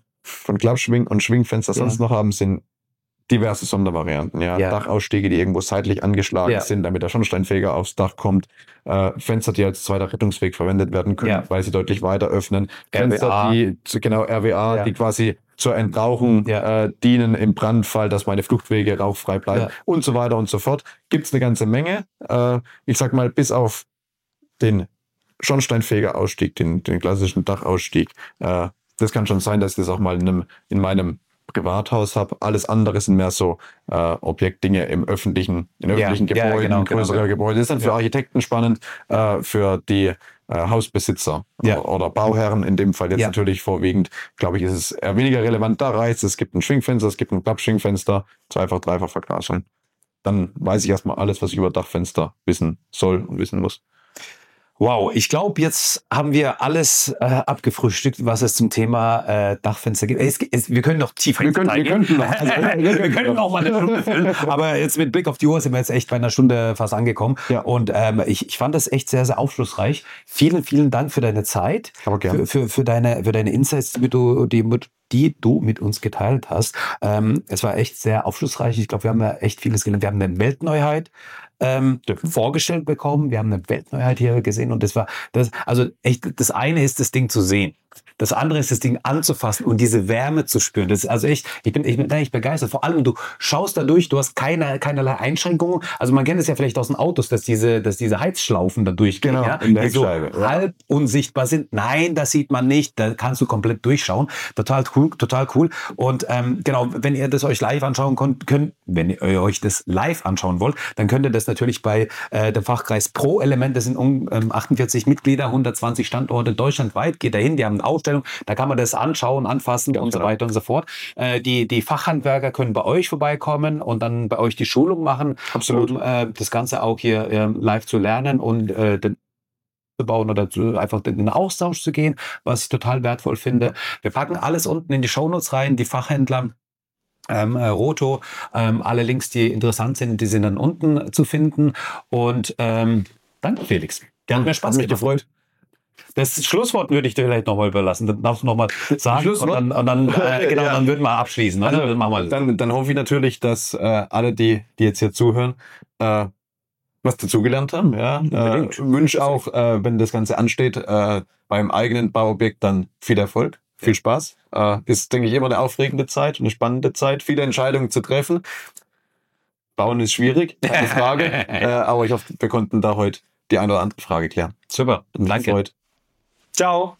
und Schwingfenster sonst noch haben, sind diverse Sondervarianten, Dachausstiege, die irgendwo seitlich angeschlagen sind, damit der Schornsteinfeger aufs Dach kommt. Fenster, die als zweiter Rettungsweg verwendet werden können, weil sie deutlich weiter öffnen. Fenster, RWA, die quasi zur Entrauchung dienen im Brandfall, dass meine Fluchtwege rauchfrei bleiben und so weiter und so fort. Gibt's eine ganze Menge. Ich sag mal, bis auf den Schornsteinfegerausstieg, den klassischen Dachausstieg. Das kann schon sein, dass ich das auch mal in meinem Privathaus habe. Alles andere sind mehr so Objektdinge in öffentlichen Gebäuden, größere Gebäude. Das ist dann für Architekten spannend, für die Hausbesitzer oder Bauherren in dem Fall jetzt natürlich vorwiegend, glaube ich, ist es eher weniger relevant. Da reicht es gibt ein Schwingfenster, es gibt ein Klappschwingfenster, zweifach, dreifach Verglasung. Dann weiß ich erstmal alles, was ich über Dachfenster wissen soll und wissen muss. Wow, ich glaube, jetzt haben wir alles abgefrühstückt, was es zum Thema Dachfenster gibt. Wir können noch tiefer ins Detail gehen. Wir können auch mal eine Stunde füllen. Aber jetzt mit Blick auf die Uhr sind wir jetzt echt bei einer Stunde fast angekommen. Ja. Und ich fand das echt sehr, sehr aufschlussreich. Vielen, vielen Dank für deine Zeit, für deine Insights, die du mit uns geteilt hast. Es war echt sehr aufschlussreich. Ich glaube, wir haben ja echt vieles gelernt. Wir haben eine Weltneuheit vorgestellt bekommen. Wir haben eine Weltneuheit hier gesehen und also echt, das eine ist, das Ding zu sehen. Das andere ist, das Ding anzufassen und diese Wärme zu spüren. Das ist also echt, ich bin echt begeistert. Vor allem, du schaust da durch, du hast keinerlei Einschränkungen. Also man kennt es ja vielleicht aus den Autos, dass diese Heizschlaufen da durchgehen, in der die so Heckscheibe, halb unsichtbar sind. Nein, das sieht man nicht. Da kannst du komplett durchschauen. Total cool. Und genau, wenn ihr das euch live anschauen könnt, wenn ihr euch das live anschauen wollt, dann könnt ihr das natürlich bei dem Fachkreis Pro Element. Das sind 48 Mitglieder, 120 Standorte deutschlandweit. Geht dahin, die haben eine Ausstellung, da kann man das anschauen, anfassen und so weiter und so fort. Die Fachhandwerker können bei euch vorbeikommen und dann bei euch die Schulung machen, um das Ganze auch hier live zu lernen und zu bauen oder einfach in den Austausch zu gehen, was ich total wertvoll finde. Wir packen alles unten in die Shownotes rein, die Fachhändler, Roto, alle Links, die interessant sind, die sind dann unten zu finden. Und danke, Felix. Hat mir Spaß gefreut. Das Schlusswort würde ich dir vielleicht nochmal überlassen. Dann darfst du nochmal sagen und dann würden wir abschließen. Also, dann hoffe ich natürlich, dass alle, die jetzt hier zuhören, was dazugelernt haben. Wünsche auch, wenn das Ganze ansteht, beim eigenen Bauobjekt dann viel Erfolg, viel Spaß. Ist, denke ich, immer eine aufregende Zeit, eine spannende Zeit, viele Entscheidungen zu treffen. Bauen ist schwierig, keine Frage. Aber ich hoffe, wir konnten da heute die eine oder andere Frage klären. Super, danke. Ciao.